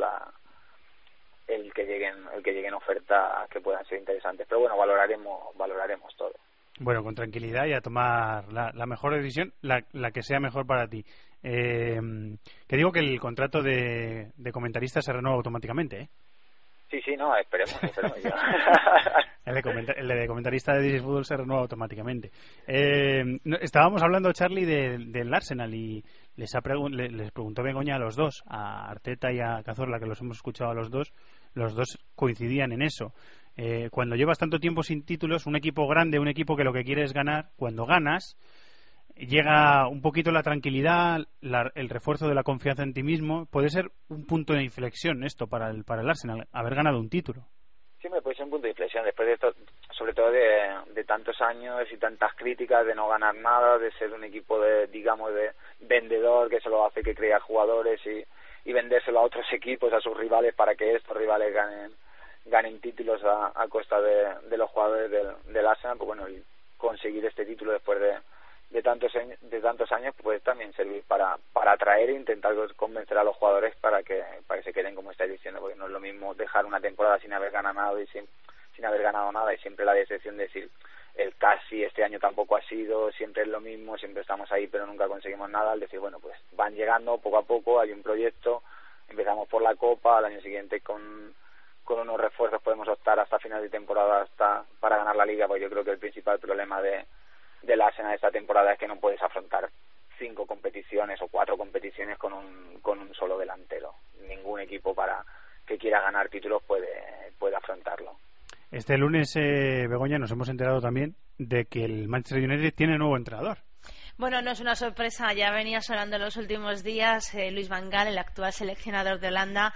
el que lleguen ofertas que puedan ser interesantes. Pero bueno, valoraremos todo. Bueno, con tranquilidad, y a tomar la mejor decisión, la que sea mejor para ti. Que digo que el contrato de comentarista se renueva automáticamente, ¿eh? Sí, no, esperemos ya. El de comentarista de This is Football se renueva automáticamente. Estábamos hablando, Charlie, del Arsenal, y les preguntó Begoña a los dos, a Arteta y a Cazorla, que los hemos escuchado a los dos coincidían en eso. Cuando llevas tanto tiempo sin títulos, un equipo grande, un equipo que lo que quiere es ganar, cuando ganas, llega un poquito la tranquilidad, el refuerzo de la confianza en ti mismo. Puede ser un punto de inflexión esto para el Arsenal, haber ganado un título. Sí, puede ser un punto de inflexión después de esto, sobre todo de tantos años y tantas críticas de no ganar nada, de ser un equipo de vendedor, que solo hace que crear jugadores y vendérselo a otros equipos, a sus rivales, para que estos rivales ganen títulos a costa de los jugadores del Arsenal. Pues bueno, y conseguir este título después de tantos años puede también servir para atraer e intentar convencer a los jugadores para que se queden, como estáis diciendo, porque no es lo mismo dejar una temporada sin haber ganado nada y siempre la decepción de decir el casi este año tampoco ha sido, siempre es lo mismo, siempre estamos ahí pero nunca conseguimos nada. Al decir, bueno, pues van llegando poco a poco, hay un proyecto, empezamos por la Copa, al año siguiente con unos refuerzos podemos optar hasta final de temporada para ganar la Liga, pues yo creo que el principal problema del Arsenal esta temporada es que no puedes afrontar 5 competiciones o 4 competiciones con un solo delantero. Ningún equipo que quiera ganar títulos puede afrontarlo. Este lunes, Begoña, nos hemos enterado también de que el Manchester United tiene nuevo entrenador. Bueno, no es una sorpresa, ya venía sonando en los últimos días. Luis Van Gaal, el actual seleccionador de Holanda,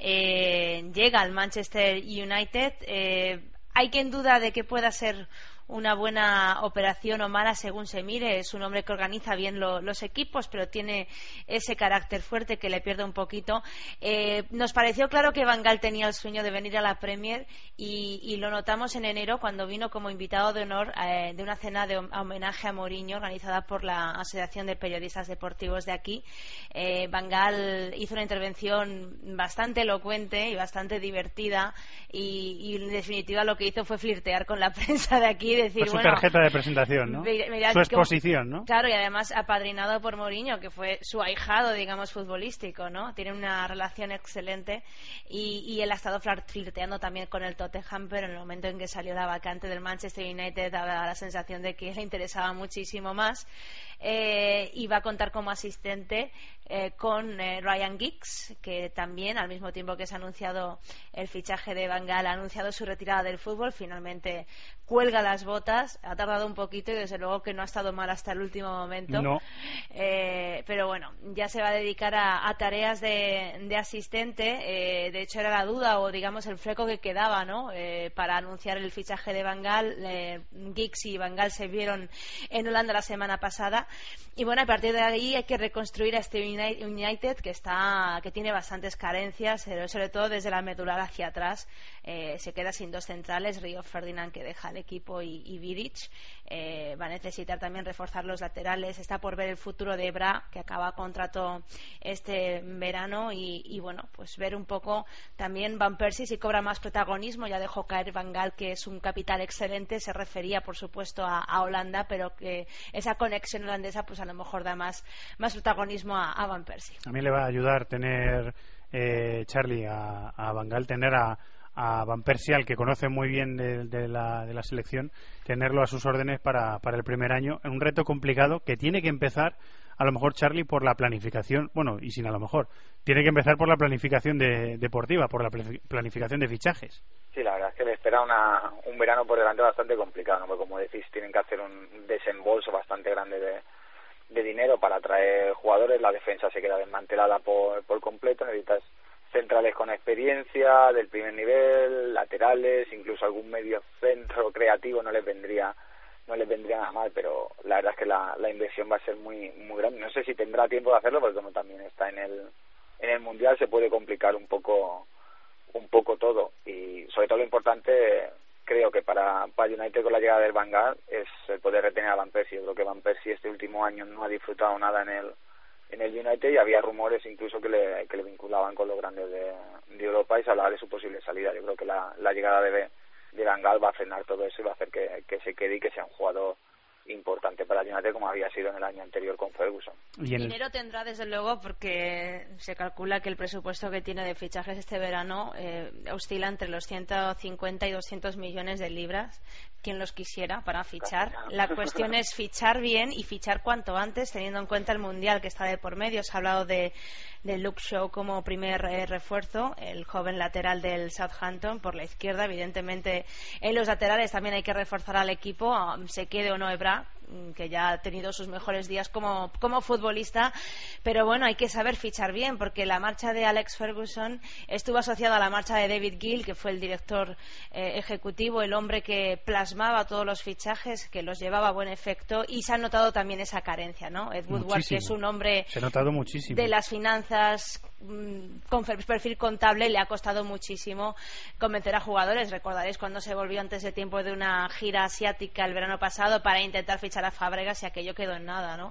llega al Manchester United. Hay quien duda de que pueda ser una buena operación o mala según se mire. Es un hombre que organiza bien los equipos, pero tiene ese carácter fuerte que le pierde un poquito. Nos pareció claro que Van Gaal tenía el sueño de venir a la Premier y lo notamos en enero cuando vino como invitado de honor de una cena de homenaje a Mourinho organizada por la Asociación de Periodistas Deportivos de aquí. Van Gaal hizo una intervención bastante elocuente y bastante divertida y en definitiva lo que hizo fue flirtear con la prensa de aquí. Decir, su tarjeta de presentación, ¿no? Su exposición, ¿no? Claro, y además apadrinado por Mourinho, que fue su ahijado, digamos, futbolístico, ¿no? Tiene una relación excelente y él ha estado flirteando también con el Tottenham, pero en el momento en que salió la vacante del Manchester United daba la sensación de que le interesaba muchísimo más. Y va a contar como asistente con Ryan Giggs, que también, al mismo tiempo que se ha anunciado el fichaje de Van Gaal, ha anunciado su retirada del fútbol. Finalmente cuelga las botas, ha tardado un poquito y desde luego que no ha estado mal hasta el último momento. No. Pero bueno, ya se va a dedicar a tareas de asistente. De hecho era la duda o digamos el fleco que quedaba, ¿no? Para anunciar el fichaje de Van Gaal. Giggs y Van Gaal se vieron en Holanda la semana pasada y bueno, a partir de ahí hay que reconstruir a este United que tiene bastantes carencias, sobre todo desde la medular hacia atrás. Se queda sin 2 centrales, Rio Ferdinand, que deja el equipo, y Vidic. Va a necesitar también reforzar los laterales. Está por ver el futuro de Ebra, que acaba contrato este verano, y bueno, pues ver un poco también Van Persie si cobra más protagonismo. Ya dejó caer Van Gaal que es un capital excelente, se refería por supuesto a Holanda, pero que esa conexión holandesa pues a lo mejor da más protagonismo a Van Persie. A mí le va a ayudar tener Charlie a Van Gaal, tener a Van Persie, al que conoce muy bien de la selección, tenerlo a sus órdenes para el primer año, en un reto complicado que tiene que empezar, a lo mejor, Charlie, por la planificación, bueno, y sin a lo mejor, tiene que empezar por la planificación deportiva, por la planificación de fichajes. Sí, la verdad es que le espera un verano por delante bastante complicado, ¿no? Porque como decís, tienen que hacer un desembolso bastante grande de dinero para atraer jugadores. La defensa se queda desmantelada por completo. Necesitas centrales con experiencia del primer nivel, laterales, incluso algún medio centro creativo no les vendría nada mal, pero la verdad es que la inversión va a ser muy muy grande. No sé si tendrá tiempo de hacerlo, porque como también está en el Mundial se puede complicar un poco todo, y sobre todo lo importante creo que para United con la llegada del Van Gaal es el poder retener a Van Persie. Yo creo que Van Persie este último año no ha disfrutado nada en el United, y había rumores incluso que le vinculaban con los grandes de Europa y se hablaba de su posible salida. Yo creo que la llegada de Van Gaal va a frenar todo eso y va a hacer que se quede y que sea un jugador importante para el United como había sido en el año anterior con Ferguson. Dinero tendrá desde luego, porque se calcula que el presupuesto que tiene de fichajes este verano oscila entre los 150 y 200 millones de libras. Quien los quisiera para fichar. La cuestión es fichar bien y fichar cuanto antes, teniendo en cuenta el Mundial que está de por medio. Se ha hablado de Luke Shaw como primer refuerzo, el joven lateral del Southampton por la izquierda. Evidentemente en los laterales también hay que reforzar al equipo, se quede o no Ebra, que ya ha tenido sus mejores días como futbolista, pero bueno, hay que saber fichar bien, porque la marcha de Alex Ferguson estuvo asociada a la marcha de David Gill, que fue el director ejecutivo, el hombre que plasmaba todos los fichajes, que los llevaba a buen efecto, y se ha notado también esa carencia, ¿no? Ed Woodward, que es un hombre se ha notado muchísimo de las finanzas con perfil contable, le ha costado muchísimo convencer a jugadores. Recordaréis cuando se volvió antes de tiempo de una gira asiática el verano pasado para intentar fichar a Fábregas, y aquello quedó en nada, ¿no?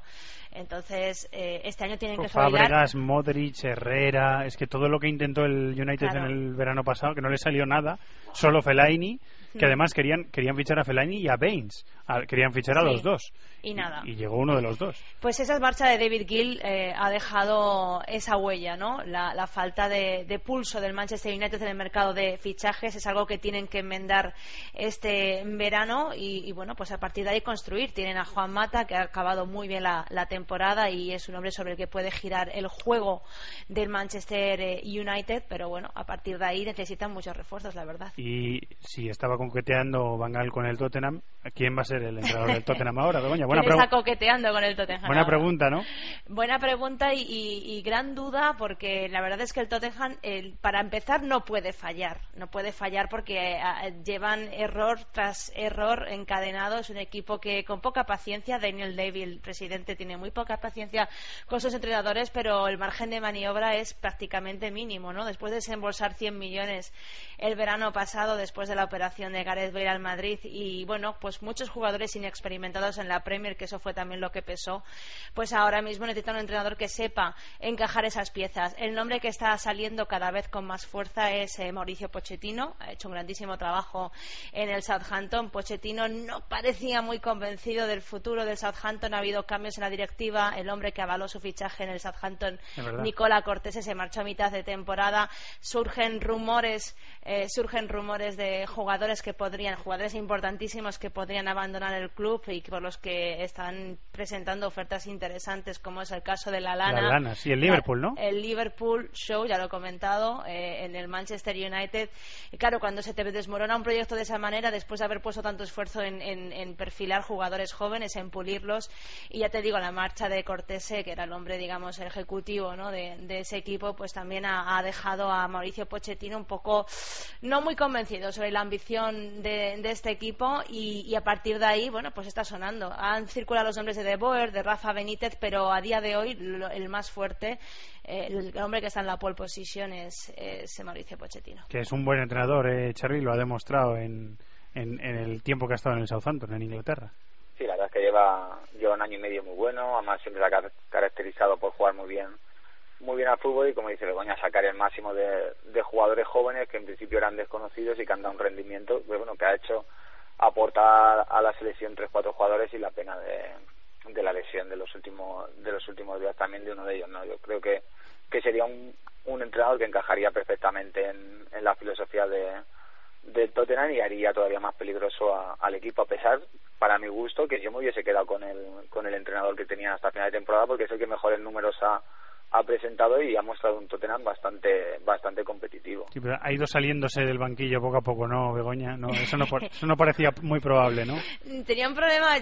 Entonces, este año tienen que espabilar. Fábregas, Modric, Herrera, es que todo lo que intentó el United en el verano pasado, que no le salió nada, solo Fellaini, que además querían fichar a Fellaini y a Baines, querían fichar a los dos. Y nada. Y llegó uno de los dos. Pues esa marcha de David Gill ha dejado esa huella, ¿no? La falta de pulso del Manchester United en el mercado de fichajes es algo que tienen que enmendar este verano y bueno, pues a partir de ahí construir. Tienen a Juan Mata, que ha acabado muy bien la temporada y es un hombre sobre el que puede girar el juego del Manchester United, pero bueno, a partir de ahí necesitan muchos refuerzos, la verdad. Y si estaba coqueteando Van Gaal con el Tottenham, ¿quién va a ser el entrenador del Tottenham ahora, Begoña? ¿Quién está coqueteando con el Tottenham? Buena pregunta, ¿no? Buena pregunta y gran duda, porque la verdad es que el Tottenham, para empezar, no puede fallar porque llevan error tras error encadenado. Es un equipo que con poca paciencia, Daniel Levy, el presidente, tiene muy poca paciencia con sus entrenadores, pero el margen de maniobra es prácticamente mínimo, ¿no? Después de desembolsar 100 millones el verano pasado, después de la operación de Gareth Bale al Madrid y bueno, pues muchos jugadores inexperimentados en la Premier, que eso fue también lo que pesó, pues ahora mismo necesita un entrenador que sepa encajar esas piezas. El nombre que está saliendo cada vez con más fuerza es Mauricio Pochettino. Ha hecho un grandísimo trabajo en el Southampton. Pochettino no parecía muy convencido del futuro del Southampton. Ha habido cambios en la directiva. El hombre que avaló su fichaje en el Southampton, Nicola Cortese, se marchó a mitad de temporada. Surgen rumores de jugadores importantísimos que podrían abandonar el club y por los que están presentando ofertas interesantes, como es el caso de Lallana. Sí, el Liverpool, ¿no? El Liverpool Show, ya lo he comentado, en el Manchester United. Y claro, cuando se te desmorona un proyecto de esa manera, después de haber puesto tanto esfuerzo en perfilar jugadores jóvenes, en pulirlos, y ya te digo, la marcha de Cortese, que era el hombre, digamos, ejecutivo, ¿no?, de ese equipo, pues también ha dejado a Mauricio Pochettino un poco no muy convencido sobre la ambición de este equipo y a partir de ahí, bueno, pues está sonando. Han circulado los nombres de De Boer, de Rafa Benítez, pero a día de hoy el más fuerte, el hombre que está en la pole position es Mauricio Pochettino. Que es un buen entrenador, Charly, lo ha demostrado en el tiempo que ha estado en el Southampton, en Inglaterra. Sí, la verdad es que lleva un año y medio muy bueno, además siempre se ha caracterizado por jugar muy bien al fútbol y, como dice Begoña, sacar el máximo de jugadores jóvenes que en principio eran desconocidos y que han dado un rendimiento, pues bueno, que ha hecho aportar a la selección 3-4 jugadores y la pena de la lesión de los últimos días también de uno de ellos, ¿no? Yo creo que sería un entrenador que encajaría perfectamente en la filosofía del Tottenham y haría todavía más peligroso al equipo, a pesar, para mi gusto, que yo me hubiese quedado con el entrenador que tenía hasta final de temporada, porque es el que mejores números ha presentado y ha mostrado un Tottenham bastante competitivo. Sí, pero ha ido saliéndose del banquillo poco a poco, ¿no, Begoña? No, eso no parecía muy probable, ¿no? Tenía un problema,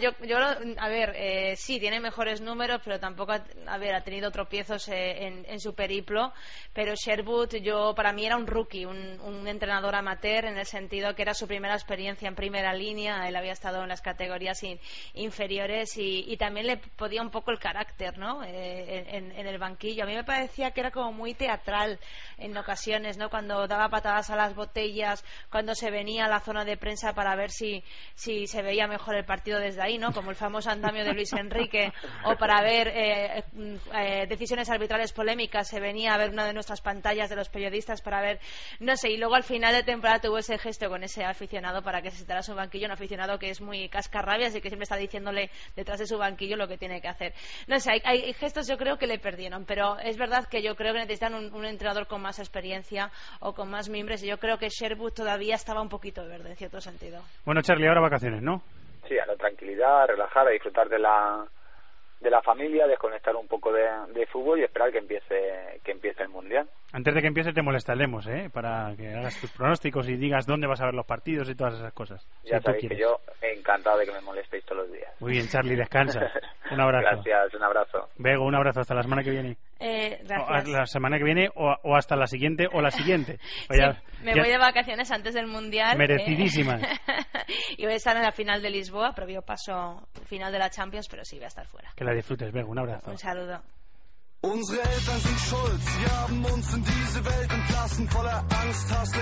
sí, tiene mejores números, pero tampoco ha tenido tropiezos en su periplo, pero Sherwood, para mí era un rookie, un entrenador amateur, en el sentido que era su primera experiencia en primera línea. Él había estado en las categorías inferiores y también le podía un poco el carácter, ¿no?, en el banquillo. A mí me parecía que era como muy teatral en ocasiones, ¿no?, cuando daba patadas a las botellas, cuando se venía a la zona de prensa para ver si se veía mejor el partido desde ahí, ¿no?, como el famoso andamio de Luis Enrique, o para ver decisiones arbitrales polémicas, se venía a ver una de nuestras pantallas de los periodistas para ver, no sé, y luego al final de temporada tuvo ese gesto con ese aficionado para que se sentara a su banquillo, un aficionado que es muy cascarrabias y que siempre está diciéndole detrás de su banquillo lo que tiene que hacer. No sé, hay gestos, yo creo, que le perdieron, pero es verdad que yo creo que necesitan un entrenador con más experiencia o con más mimbres, y yo creo que Sherwood todavía estaba un poquito verde en cierto sentido. Bueno, Charly, ahora vacaciones, ¿no? Sí, a la tranquilidad, a relajar, a disfrutar de la familia, desconectar un poco de fútbol y esperar que empiece el Mundial. Antes de que empiece te molestaremos, para que hagas tus pronósticos y digas dónde vas a ver los partidos y todas esas cosas. Ya sabéis que yo encantado de que me molestéis todos los días. Muy bien, Charly, descansa. Un abrazo. Gracias, un abrazo. Bego, un abrazo, hasta la semana que viene. Gracias. La semana que viene o hasta la siguiente o la siguiente. Me voy de vacaciones antes del Mundial. Merecidísimas. Y voy a estar en la final de Lisboa, previo paso final de la Champions, pero sí voy a estar fuera. Que la disfrutes, Bego, un abrazo. Un saludo. Unsere Eltern sind schuld, sie haben uns in diese Welt entlassen, voller Angst, Hass, Lady Gaga.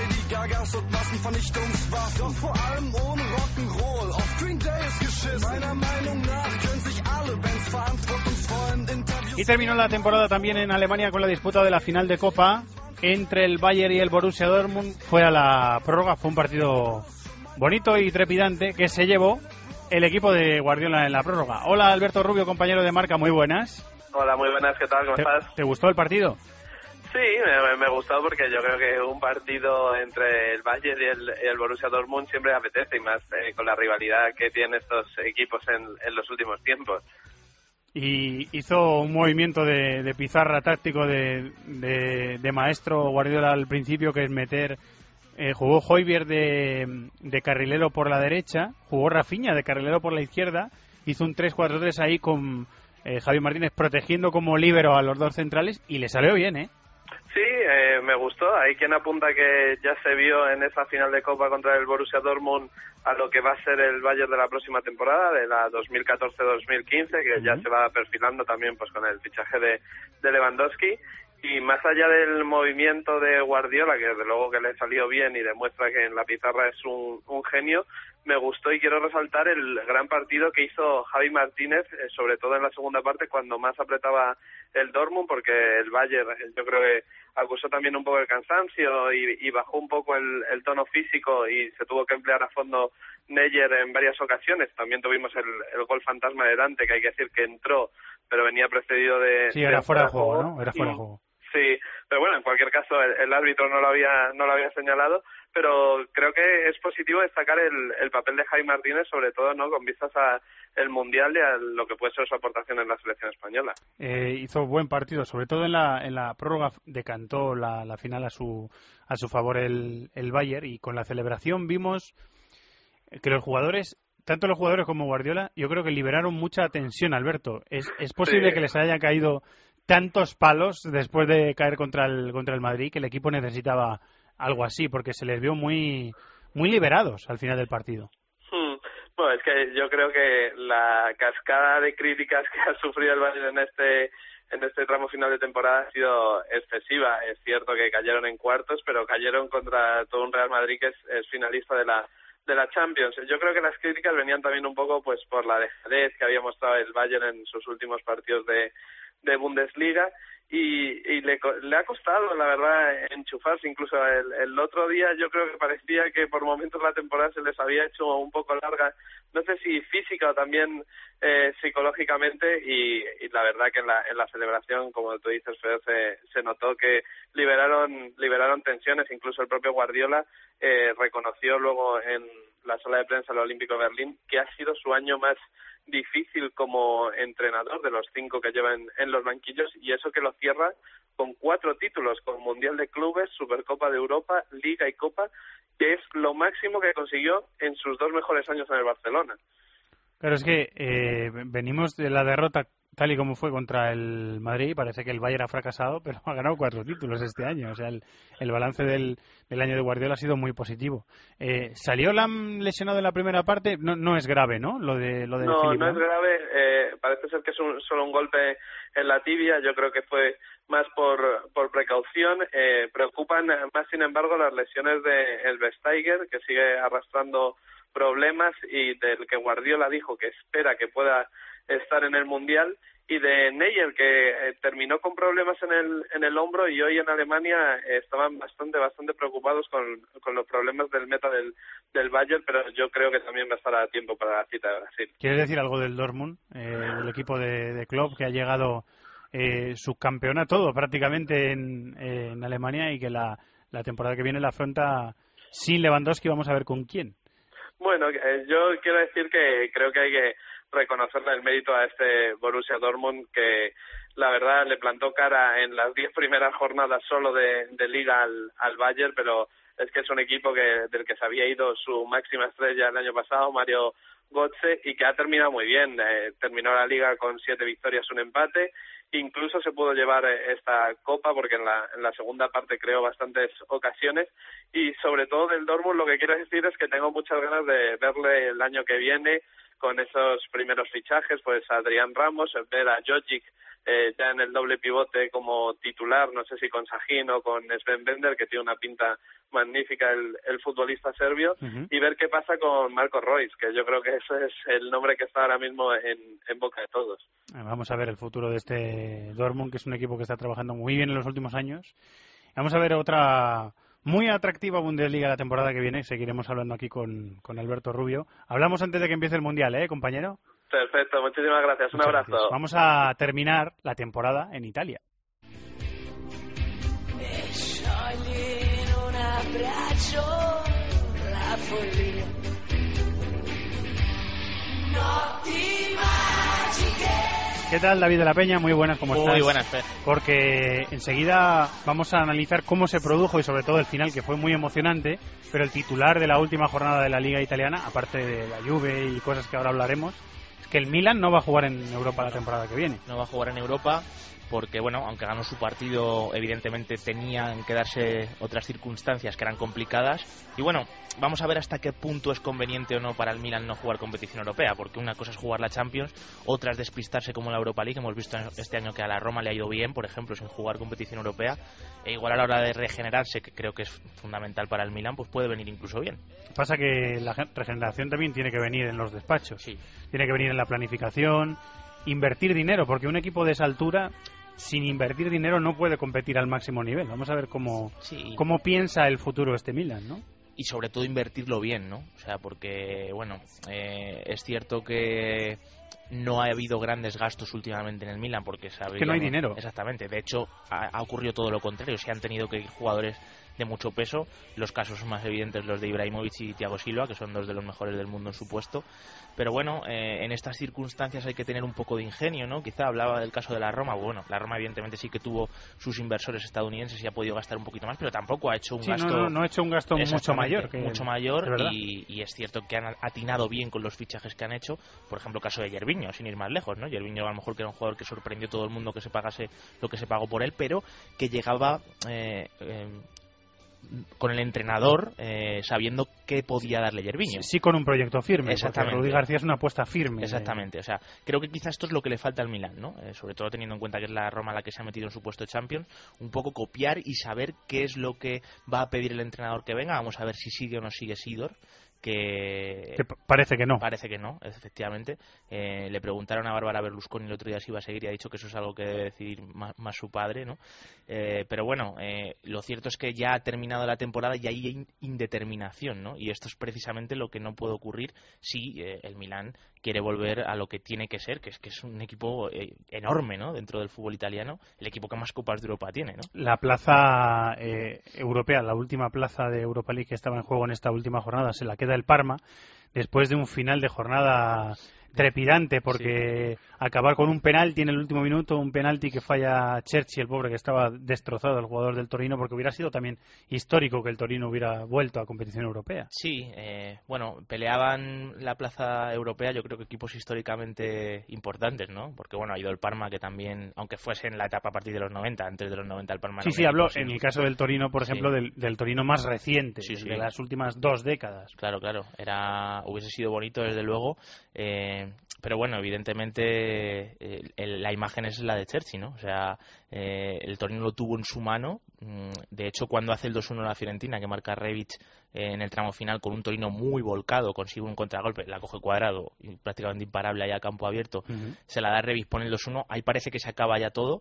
Vergaß und Massenvernichtungswaffen. Doch vor allem ohne Rock'n'Roll. Auf Green Day ist geschissen. Meiner Meinung nach können sich alle Bands verantwortungsvollen Interviews. Y terminó la temporada también en Alemania con la disputa de la final de Copa entre el Bayern y el Borussia Dortmund. Fue a la prórroga, fue un partido bonito y trepidante que se llevó el equipo de Guardiola en la prórroga. Hola Alberto Rubio, compañero de Marca, muy buenas. Hola, muy buenas, ¿qué tal? ¿Cómo estás? ¿Te gustó el partido? Sí, me gustó porque yo creo que un partido entre el Bayern y el Borussia Dortmund siempre apetece, y más con la rivalidad que tienen estos equipos en los últimos tiempos. Y hizo un movimiento de pizarra táctico de maestro Guardiola al principio, que es meter... jugó Højbjerg de carrilero por la derecha, jugó Rafinha de carrilero por la izquierda, hizo un 3-4-3 ahí con Javi Martínez protegiendo como líbero a los dos centrales y le salió bien, ¿eh? Sí, me gustó. Hay quien apunta que ya se vio en esa final de Copa contra el Borussia Dortmund a lo que va a ser el Bayern de la próxima temporada, de la 2014-2015, que ya se va perfilando también pues con el fichaje de Lewandowski. Y más allá del movimiento de Guardiola, que desde luego que le salió bien y demuestra que en la pizarra es un genio, me gustó y quiero resaltar el gran partido que hizo Javi Martínez, sobre todo en la segunda parte, cuando más apretaba el Dortmund, porque el Bayern yo creo que acusó también un poco el cansancio y bajó un poco el tono físico y se tuvo que emplear a fondo Neuer en varias ocasiones. También tuvimos el gol fantasma de Dante, que hay que decir que entró, pero venía precedido de... Sí, era fuera de juego, ¿no? Era fuera de juego. Sí, pero bueno, en cualquier caso el árbitro no lo había señalado, pero creo que es positivo destacar el papel de Javi Martínez, sobre todo no con vistas a el Mundial y a lo que puede ser su aportación en la selección española. Hizo buen partido, sobre todo en la prórroga decantó la final a su favor el Bayern, y con la celebración vimos que los jugadores, tanto los jugadores como Guardiola, yo creo que liberaron mucha tensión, Alberto. ¿Es posible que les haya caído tantos palos después de caer contra el Madrid, que el equipo necesitaba algo así, porque se les vio muy liberados al final del partido? Bueno, es que yo creo que la cascada de críticas que ha sufrido el Bayern en este tramo final de temporada ha sido excesiva. Es cierto que cayeron en cuartos, pero cayeron contra todo un Real Madrid que es finalista de la Champions. Yo creo que las críticas venían también un poco pues por la dejadez que había mostrado el Bayern en sus últimos partidos de Bundesliga y le ha costado, la verdad, enchufarse. Incluso el otro día yo creo que parecía que por momentos la temporada se les había hecho un poco larga, no sé si física o también psicológicamente, y la verdad que en la celebración, como tú dices, Feo, se notó que liberaron tensiones. Incluso el propio Guardiola reconoció luego en la sala de prensa del Olímpico de Berlín que ha sido su año más difícil como entrenador de los 5 que lleva en los banquillos, y eso que lo cierra con 4 títulos, con Mundial de Clubes, Supercopa de Europa, Liga y Copa, que es lo máximo que consiguió en sus 2 mejores años en el Barcelona. Pero es que venimos de la derrota tal y como fue contra el Madrid. Parece que el Bayern ha fracasado, pero ha ganado 4 títulos este año. O sea, el balance del año de Guardiola ha sido muy positivo. ¿Salió Lam lesionado en la primera parte? No es grave, ¿no? No es grave. Parece ser que es solo un golpe en la tibia. Yo creo que fue más por precaución. Preocupan más, sin embargo, las lesiones de el Vestager, que sigue arrastrando problemas, y del que Guardiola dijo que espera que pueda estar en el Mundial, y de Neuer, que terminó con problemas en el hombro, y hoy en Alemania estaban bastante preocupados con los problemas del meta del Bayern, pero yo creo que también va a estar a tiempo para la cita de Brasil. ¿Quieres decir algo del Dortmund, del equipo de Klopp, que ha llegado subcampeona todo prácticamente en Alemania, y que la temporada que viene la afronta sin Lewandowski? Vamos a ver con quién. Bueno, yo quiero decir que creo que hay que reconocerle el mérito a este Borussia Dortmund, que la verdad le plantó cara en las 10 primeras jornadas solo de Liga al Bayern, pero es que es un equipo del que se había ido su máxima estrella el año pasado, Mario Götze, y que ha terminado muy bien. Terminó la Liga con 7 victorias, un empate. Incluso se pudo llevar esta Copa, porque en la segunda parte creó bastantes ocasiones. Y sobre todo del Dortmund, lo que quiero decir es que tengo muchas ganas de verle el año que viene con esos primeros fichajes, pues Adrián Ramos, ver a Jokic ya en el doble pivote como titular, no sé si con Sahin o con Sven Bender, que tiene una pinta magnífica el futbolista serbio, y ver qué pasa con Marco Reus, que yo creo que ese es el nombre que está ahora mismo en boca de todos. Vamos a ver el futuro de este Dortmund, que es un equipo que está trabajando muy bien en los últimos años. Vamos a ver otra muy atractiva Bundesliga la temporada que viene. Seguiremos hablando aquí con Alberto Rubio. Hablamos antes de que empiece el Mundial, compañero. Perfecto, muchísimas gracias. Un abrazo. Gracias. Vamos a terminar la temporada en Italia. ¿Qué tal, David de la Peña? Muy buenas, ¿cómo estás? Muy buenas, Fer. Porque enseguida vamos a analizar cómo se produjo y sobre todo el final, que fue muy emocionante, pero el titular de la última jornada de la Liga Italiana, aparte de la Juve y cosas que ahora hablaremos, es que el Milan no va a jugar en Europa la temporada que viene. No va a jugar en Europa porque, bueno, aunque ganó su partido, evidentemente tenían que darse otras circunstancias que eran complicadas. Y bueno, vamos a ver hasta qué punto es conveniente o no para el Milan no jugar competición europea, porque una cosa es jugar la Champions, otra es despistarse como la Europa League. Hemos visto este año que a la Roma le ha ido bien, por ejemplo, sin jugar competición europea, e igual a la hora de regenerarse, que creo que es fundamental para el Milan, pues puede venir incluso bien. Pasa que la regeneración también tiene que venir en los despachos, tiene que venir en la planificación, invertir dinero, porque un equipo de esa altura, sin invertir dinero, no puede competir al máximo nivel. Vamos a ver cómo piensa el futuro este Milan, ¿no? Y sobre todo invertirlo bien, ¿no? O sea, porque, bueno, es cierto que no ha habido grandes gastos últimamente en el Milan, porque que no hay dinero. Exactamente. De hecho, ha ocurrido todo lo contrario. Se han tenido que ir jugadores de mucho peso. Los casos más evidentes los de Ibrahimovic y Thiago Silva, que son dos de los mejores del mundo en su puesto. Pero bueno, en estas circunstancias hay que tener un poco de ingenio, ¿no? Quizá hablaba del caso de la Roma. Bueno, la Roma evidentemente sí que tuvo sus inversores estadounidenses y ha podido gastar un poquito más, pero tampoco ha hecho un gasto... No ha hecho un gasto mucho mayor. Mucho mayor, y es cierto que han atinado bien con los fichajes que han hecho. Por ejemplo, el caso de Gervinho, sin ir más lejos, ¿no? Gervinho a lo mejor que era un jugador que sorprendió a todo el mundo que se pagase lo que se pagó por él, pero que llegaba... con el entrenador sabiendo qué podía darle Gervinho. Sí, con un proyecto firme. Exactamente. Porque Rudi García es una apuesta firme. Exactamente. O sea, creo que quizás esto es lo que le falta al Milan, ¿no? Sobre todo teniendo en cuenta que es la Roma la que se ha metido en su puesto de Champions. Un poco copiar y saber qué es lo que va a pedir el entrenador que venga. Vamos a ver si sigue o no sigue Sidor. Que parece que no. Parece que no, efectivamente. Le preguntaron a Bárbara Berlusconi el otro día si iba a seguir y ha dicho que eso es algo que debe decidir más su padre, ¿no? Pero bueno, lo cierto es que ya ha terminado la temporada y hay indeterminación, ¿no? Y esto es precisamente lo que no puede ocurrir si el Milán quiere volver a lo que tiene que ser, que es un equipo enorme, ¿no? Dentro del fútbol italiano, el equipo que más Copas de Europa tiene, ¿no? La plaza europea, la última plaza de Europa League que estaba en juego en esta última jornada, se la queda el Parma, después de un final de jornada trepidante, porque acabar con un penalti en el último minuto, un penalti que falla Cherchi, el pobre, que estaba destrozado, el jugador del Torino, porque hubiera sido también histórico que el Torino hubiera vuelto a competición europea. Sí, bueno, peleaban la plaza europea, yo creo que equipos históricamente importantes, ¿no? Porque bueno, ha ido el Parma, que también, aunque fuese en la etapa a partir de los 90, antes de los 90 el Parma... Sí, habló en el caso del Torino, por ejemplo, del Torino más reciente, de las últimas 2 décadas. Claro, hubiese sido bonito, desde luego, pero bueno, evidentemente la imagen es la de Cherchi, ¿no? O sea, el Torino lo tuvo en su mano. De hecho, cuando hace el 2-1 la Fiorentina, que marca Rebic en el tramo final con un Torino muy volcado, consigue un contragolpe, la coge Cuadrado y prácticamente imparable allá a campo abierto, se la da Rebic, pone el 2-1, ahí parece que se acaba ya todo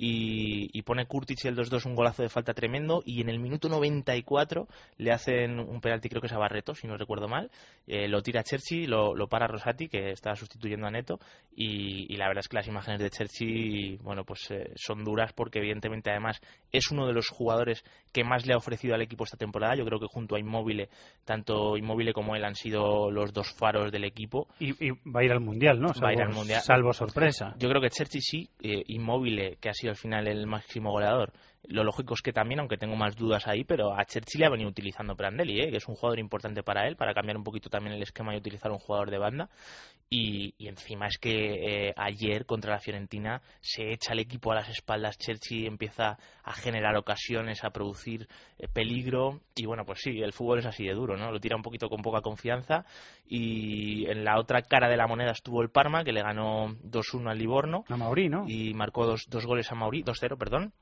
y pone Kurtic el 2-2, un golazo de falta tremendo, y en el minuto 94 le hacen un penalti, creo que es a Barreto, si no recuerdo mal, lo tira Cherchi, lo para Rosati, que está sustituyendo a Neto, y la verdad es que las imágenes de Cherchi, bueno, pues son duras, porque evidentemente además es uno de los jugadores que más le ha ofrecido al equipo esta temporada. Yo creo que junto a Immobile, tanto Immobile como él han sido los dos faros del equipo. Y va a ir al Mundial, ¿no? Va a ir al Mundial. Salvo sorpresa. Yo creo que Cherchi sí, Immobile, que ha sido al final el máximo goleador, lo lógico es que también, aunque tengo más dudas ahí, pero a Churchill le ha venido utilizando Prandelli, que es un jugador importante para él, para cambiar un poquito también el esquema y utilizar un jugador de banda. Y encima es que ayer contra la Fiorentina se echa el equipo a las espaldas, Churchill empieza a generar ocasiones, a producir peligro, y bueno, pues sí, el fútbol es así de duro, ¿no? Lo tira un poquito con poca confianza, y en la otra cara de la moneda estuvo el Parma, que le ganó 2-1 al Livorno. A Mauri, ¿no? Y marcó dos goles a Mauri, 2-0, perdón,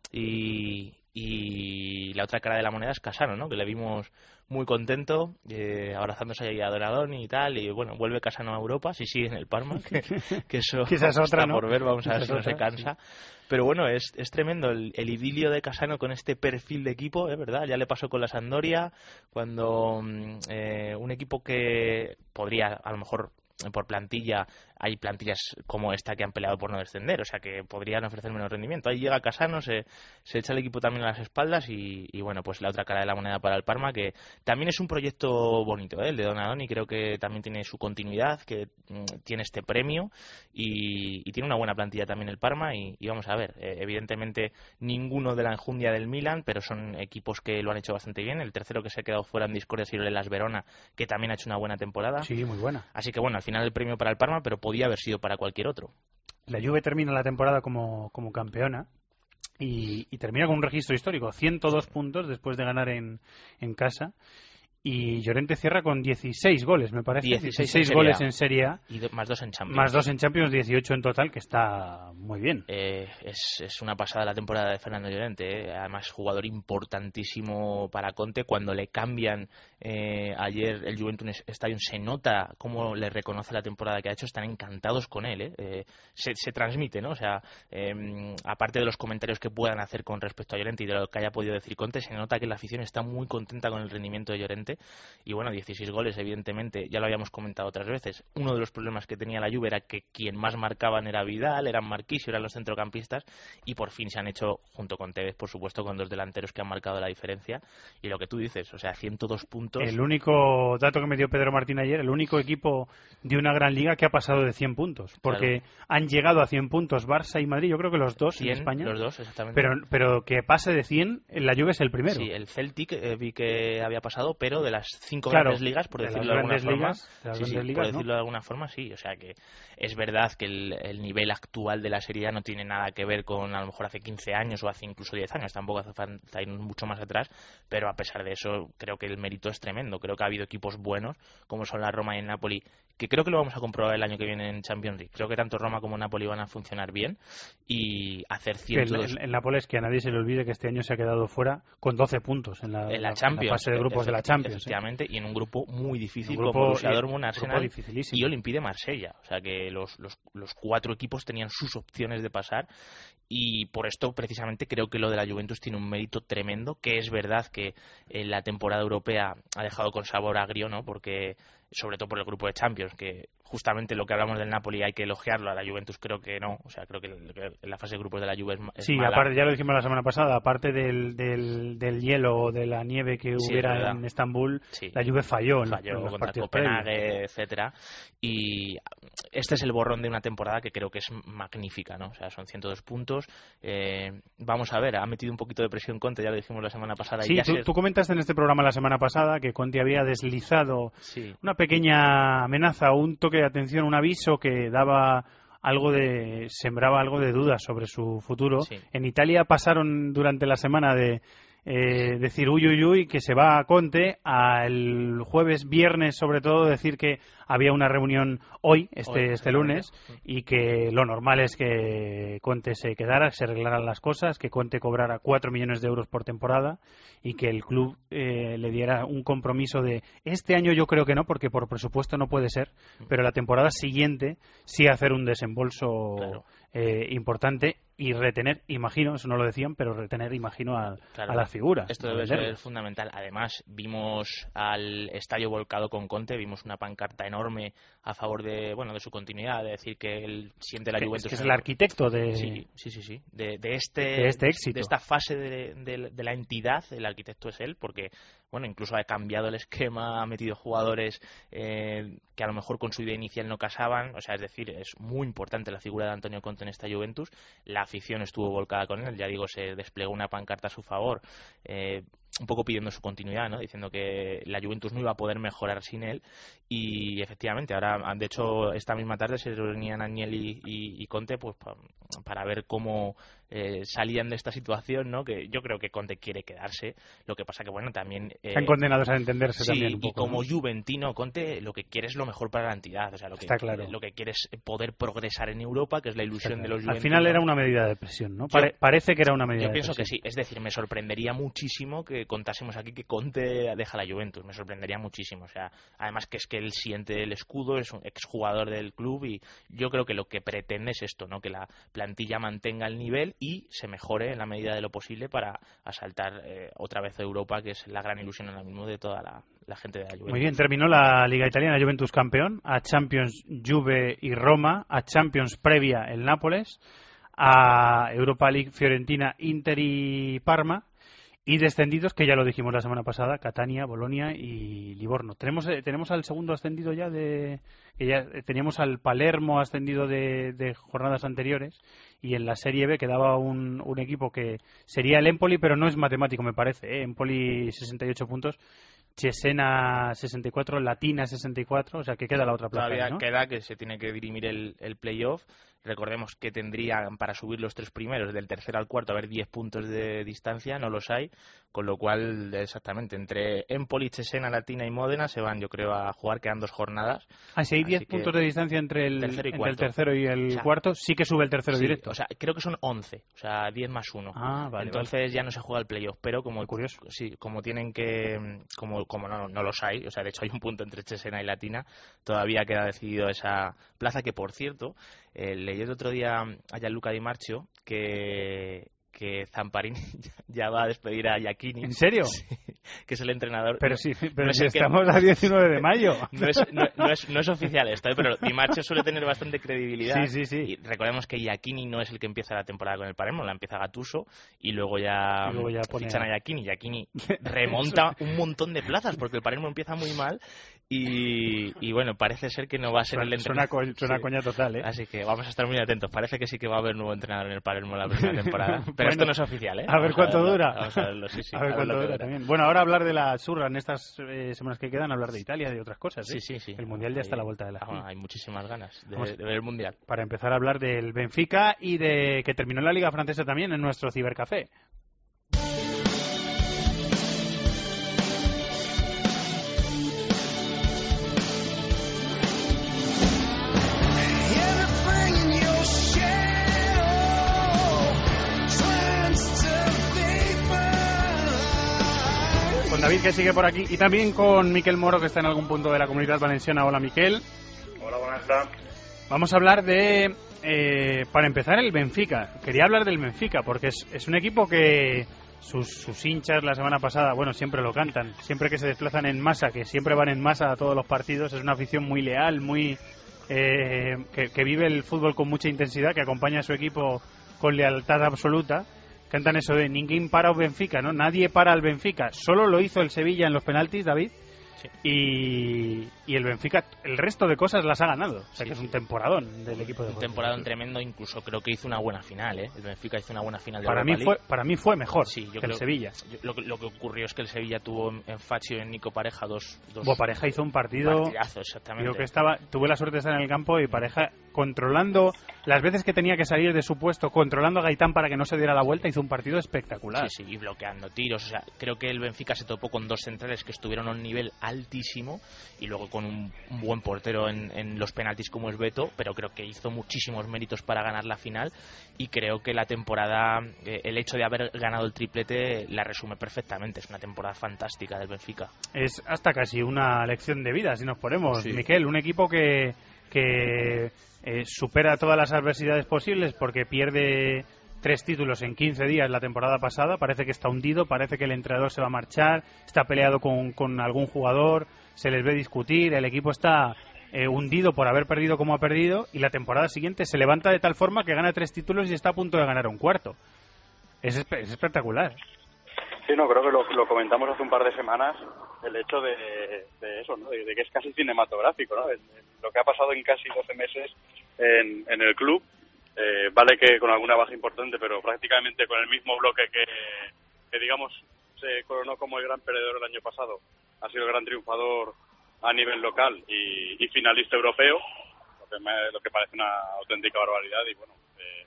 y la otra cara de la moneda es Casano, ¿no? Que le vimos muy contento, abrazándose ahí a Donadoni y tal, y bueno, vuelve Casano a Europa, si sigue en el Parma, que eso quizás está otra, ¿no? por ver, vamos a ver si no se otra, cansa. sí. Pero bueno, es tremendo el idilio de Casano con este perfil de equipo, es verdad, ya le pasó con la Sampdoria, cuando un equipo que podría, a lo mejor, por plantilla, hay plantillas como esta que han peleado por no descender, o sea que podrían ofrecer menos rendimiento. Ahí llega Casano, se echa el equipo también a las espaldas y bueno, pues la otra cara de la moneda para el Parma, que también es un proyecto bonito, el de Donadoni, creo que también tiene su continuidad, que tiene este premio y tiene una buena plantilla también el Parma y vamos a ver, evidentemente ninguno de la enjundia del Milan, pero son equipos que lo han hecho bastante bien. El tercero que se ha quedado fuera en discordia ha sido el Hellas Verona, que también ha hecho una buena temporada. Sí, muy buena. Así que bueno, al final el premio para el Parma, pero podía haber sido para cualquier otro. La Juve termina la temporada como campeona y termina con un registro histórico, 102 puntos después de ganar en casa. Y Llorente cierra con 16 goles, me parece. 16 goles en Serie A. Y más 2 en Champions. Más 2 en Champions, 18 en total, que está muy bien. Es una pasada la temporada de Fernando Llorente. Además, jugador importantísimo para Conte. Cuando le cambian ayer el Juventus Stadium, se nota cómo le reconoce la temporada que ha hecho. Están encantados con él. Se transmite, ¿no? O sea, aparte de los comentarios que puedan hacer con respecto a Llorente y de lo que haya podido decir Conte, se nota que la afición está muy contenta con el rendimiento de Llorente. Y bueno, 16 goles, evidentemente, ya lo habíamos comentado otras veces. Uno de los problemas que tenía la Juve era que quien más marcaban era Vidal, eran Marquisio, eran los centrocampistas, y por fin se han hecho, junto con Tevez, por supuesto, con dos delanteros que han marcado la diferencia. Y lo que tú dices, o sea, 102 puntos. El único dato que me dio Pedro Martín ayer, el único equipo de una gran liga que ha pasado de 100 puntos, porque han llegado a 100 puntos Barça y Madrid, yo creo que los dos 100, en España. Los dos, exactamente. Pero que pase de 100, la Juve es el primero. Sí, el Celtic vi que había pasado, pero de las 5 claro, grandes ligas, por decirlo de alguna forma. Por decirlo de alguna forma, sí. O sea que es verdad que el nivel actual de la Serie A no tiene nada que ver con a lo mejor hace 15 años o hace incluso 10 años. Tampoco hace falta ir mucho más atrás, pero a pesar de eso creo que el mérito es tremendo. Creo que ha habido equipos buenos, como son la Roma y el Napoli, que creo que lo vamos a comprobar el año que viene en Champions League. Creo que tanto Roma como Napoli van a funcionar bien y hacer 102. El Napoli, es que a nadie se le olvide que este año se ha quedado fuera con 12 puntos en la Champions, en la fase de grupos de la Champions. Efectivamente, y en un grupo muy difícil como Borussia Dortmund, Arsenal y Olympique de Marsella. O sea que los 4 equipos tenían sus opciones de pasar y por esto precisamente creo que lo de la Juventus tiene un mérito tremendo, que es verdad que en la temporada europea ha dejado con sabor agrio, ¿no? Porque sobre todo por el grupo de Champions, que justamente lo que hablamos del Napoli hay que elogiarlo, a la Juventus creo que no, o sea, creo que la fase de grupos de la Juve es sí, mala. Aparte, ya lo dijimos la semana pasada, aparte del hielo o de la nieve que hubiera en Estambul, la Juve falló en los contra partidos Copenhague, etcétera, y este es el borrón de una temporada que creo que es magnífica, ¿no? O sea, son 102 puntos, vamos a ver, ha metido un poquito de presión Conte, ya lo dijimos la semana pasada. Sí, y tú comentaste en este programa la semana pasada que Conte había deslizado una pequeña amenaza o un toque de atención, un aviso que daba sembraba algo de dudas sobre su futuro. En Italia pasaron durante la semana de decir uy, que se va a Conte, al jueves, viernes sobre todo, decir que había una reunión hoy, este lunes, y que lo normal es que Conte se quedara, que se arreglaran las cosas, que Conte cobrara 4 millones de euros por temporada y que el club le diera un compromiso de este año. Yo creo que no, porque por presupuesto no puede ser, pero la temporada siguiente sí hacer un desembolso importante y retener, imagino, eso no lo decían, pero retener, imagino, a las figuras. Esto debe ser fundamental. Además, vimos al estadio volcado con Conte, vimos una pancarta enorme enorme a favor de su continuidad, de decir que él siente la Juventus. Es que es el arquitecto de... Sí. De este éxito. De esta fase de la entidad, el arquitecto es él, porque incluso ha cambiado el esquema, ha metido jugadores que a lo mejor con su idea inicial no casaban, o sea, es decir, es muy importante la figura de Antonio Conte en esta Juventus. La afición estuvo volcada con él, ya digo, se desplegó una pancarta a su favor, un poco pidiendo su continuidad, ¿no? Diciendo que la Juventus no iba a poder mejorar sin él, y efectivamente ahora, de hecho, esta misma tarde se reunían Agnelli y Conte pues para ver cómo salían de esta situación, ¿no? Que yo creo que Conte quiere quedarse, lo que pasa que también están condenados a entenderse también un poco, y como ¿no? Juventino, Conte lo que quiere es lo mejor para la entidad, o sea, Está claro. Lo que quiere es poder progresar en Europa, que es la ilusión de los Juventinos. Al final era una medida de presión, ¿no? Parece que era una medida de presión. Yo pienso que sí, es decir, me sorprendería muchísimo que contásemos aquí que Conte deja la Juventus, me sorprendería muchísimo, o sea, además que es que él siente el escudo, es un exjugador del club, y yo creo que lo que pretende es esto, ¿no? Que la plantilla mantenga el nivel y se mejore en la medida de lo posible para asaltar otra vez a Europa, que es la gran ilusión ahora mismo de toda la gente de la Juventus. Muy bien, terminó la Liga Italiana, Juventus campeón, a Champions Juve y Roma, a Champions previa el Nápoles, a Europa League Fiorentina, Inter y Parma, y descendidos, que ya lo dijimos la semana pasada, Catania, Bolonia y Livorno. Tenemos al segundo ascendido ya teníamos al Palermo ascendido de jornadas anteriores, y en la Serie B quedaba un equipo que sería el Empoli, pero no es matemático, me parece, Empoli 68 puntos, Cesena 64, Latina 64, o sea que queda la otra plaza. Todavía ¿no? queda que se tiene que dirimir el playoff. Recordemos que tendrían para subir los tres primeros, del tercero al cuarto, a haber 10 puntos de distancia, no los hay, con lo cual exactamente entre Empoli, Cesena, Latina y Módena se van, yo creo, a jugar, quedan 2 jornadas. Si hay 10 puntos de distancia entre el tercero y el cuarto, sí que sube el tercero directo. O sea, creo que son 11, o sea, 10 más 1. Entonces ya no se juega el playoff, pero como tienen que, como no los hay, o sea, de hecho hay un punto entre Cesena y Latina, todavía queda decidido esa plaza, que por cierto, leí el otro día a Gianluca Di Marcio que Zamparini ya va a despedir a Iachini. ¿En serio? Sí, que es el entrenador. Pero estamos a 19 de mayo. No es oficial esto, pero Di Marcio suele tener bastante credibilidad. Sí. Y recordemos que Iachini no es el que empieza la temporada con el Palermo, la empieza Gattuso, y luego ya fichan a Iachini. Iachini remonta un montón de plazas, porque el Palermo empieza muy mal, y bueno, parece ser que no va a ser el entrenador. Suena coña total, ¿eh? Así que vamos a estar muy atentos. Parece que sí que va a haber nuevo entrenador en el Palermo la próxima temporada. Pero esto no es oficial, ¿eh? A ver cuánto dura. Vamos a verlo, sí. A ver cuánto dura también. Bueno, ahora hablar de la Surra en estas semanas que quedan, hablar de Italia, de otras cosas, ¿eh? Sí. El Mundial ya está a la vuelta de la esquina. Hay muchísimas ganas de ver el Mundial. Para empezar a hablar del Benfica y de que terminó la Liga Francesa también en nuestro cibercafé. Con David, que sigue por aquí, y también con Miquel Moro, que está en algún punto de la Comunidad Valenciana. Hola, Miquel. Hola, buenas tardes. Vamos a hablar de, para empezar, el Benfica. Quería hablar del Benfica, porque es un equipo que sus hinchas la semana pasada, siempre lo cantan. Siempre que se desplazan en masa, que siempre van en masa a todos los partidos, es una afición muy leal, muy que vive el fútbol con mucha intensidad, que acompaña a su equipo con lealtad absoluta. Cantan eso de ninguém para o Benfica, ¿no? Nadie para al Benfica. Solo lo hizo el Sevilla en los penaltis, David. Sí. Y el Benfica, el resto de cosas las ha ganado. O sea que es un temporadón del equipo de fútbol. Un temporadón tremendo, incluso creo que hizo una buena final, ¿eh? El Benfica hizo una buena final de Europa League. Para mí fue mejor que el Sevilla. Lo que ocurrió es que el Sevilla tuvo en Faccio y en Nico Pareja dos Pareja hizo un partidazo, exactamente. Tuve la suerte de estar en el campo, y Pareja, controlando las veces que tenía que salir de su puesto, controlando a Gaitán para que no se diera la vuelta, hizo un partido espectacular. Sí, y bloqueando tiros. O sea, creo que el Benfica se topó con 2 centrales que estuvieron a un nivel altísimo, y luego con un buen portero en los penaltis como es Beto, pero creo que hizo muchísimos méritos para ganar la final, y creo que la temporada, el hecho de haber ganado el triplete la resume perfectamente. Es una temporada fantástica del Benfica. Es hasta casi una lección de vida, si nos ponemos, Miquel, un equipo que supera todas las adversidades posibles, porque pierde 3 títulos en 15 días la temporada pasada. Parece que está hundido, parece que el entrenador se va a marchar, está peleado con algún jugador, se les ve discutir, el equipo está hundido por haber perdido como ha perdido, y la temporada siguiente se levanta de tal forma que gana 3 títulos y está a punto de ganar un cuarto. Es espectacular. Sí, no, creo que lo comentamos hace un par de semanas, el hecho de eso, ¿no? De que es casi cinematográfico, ¿no? Lo que ha pasado en casi 12 meses en el club, vale que con alguna baja importante, pero prácticamente con el mismo bloque que digamos se coronó como el gran perdedor el año pasado, ha sido el gran triunfador a nivel local y finalista europeo, lo que parece una auténtica barbaridad. Y bueno,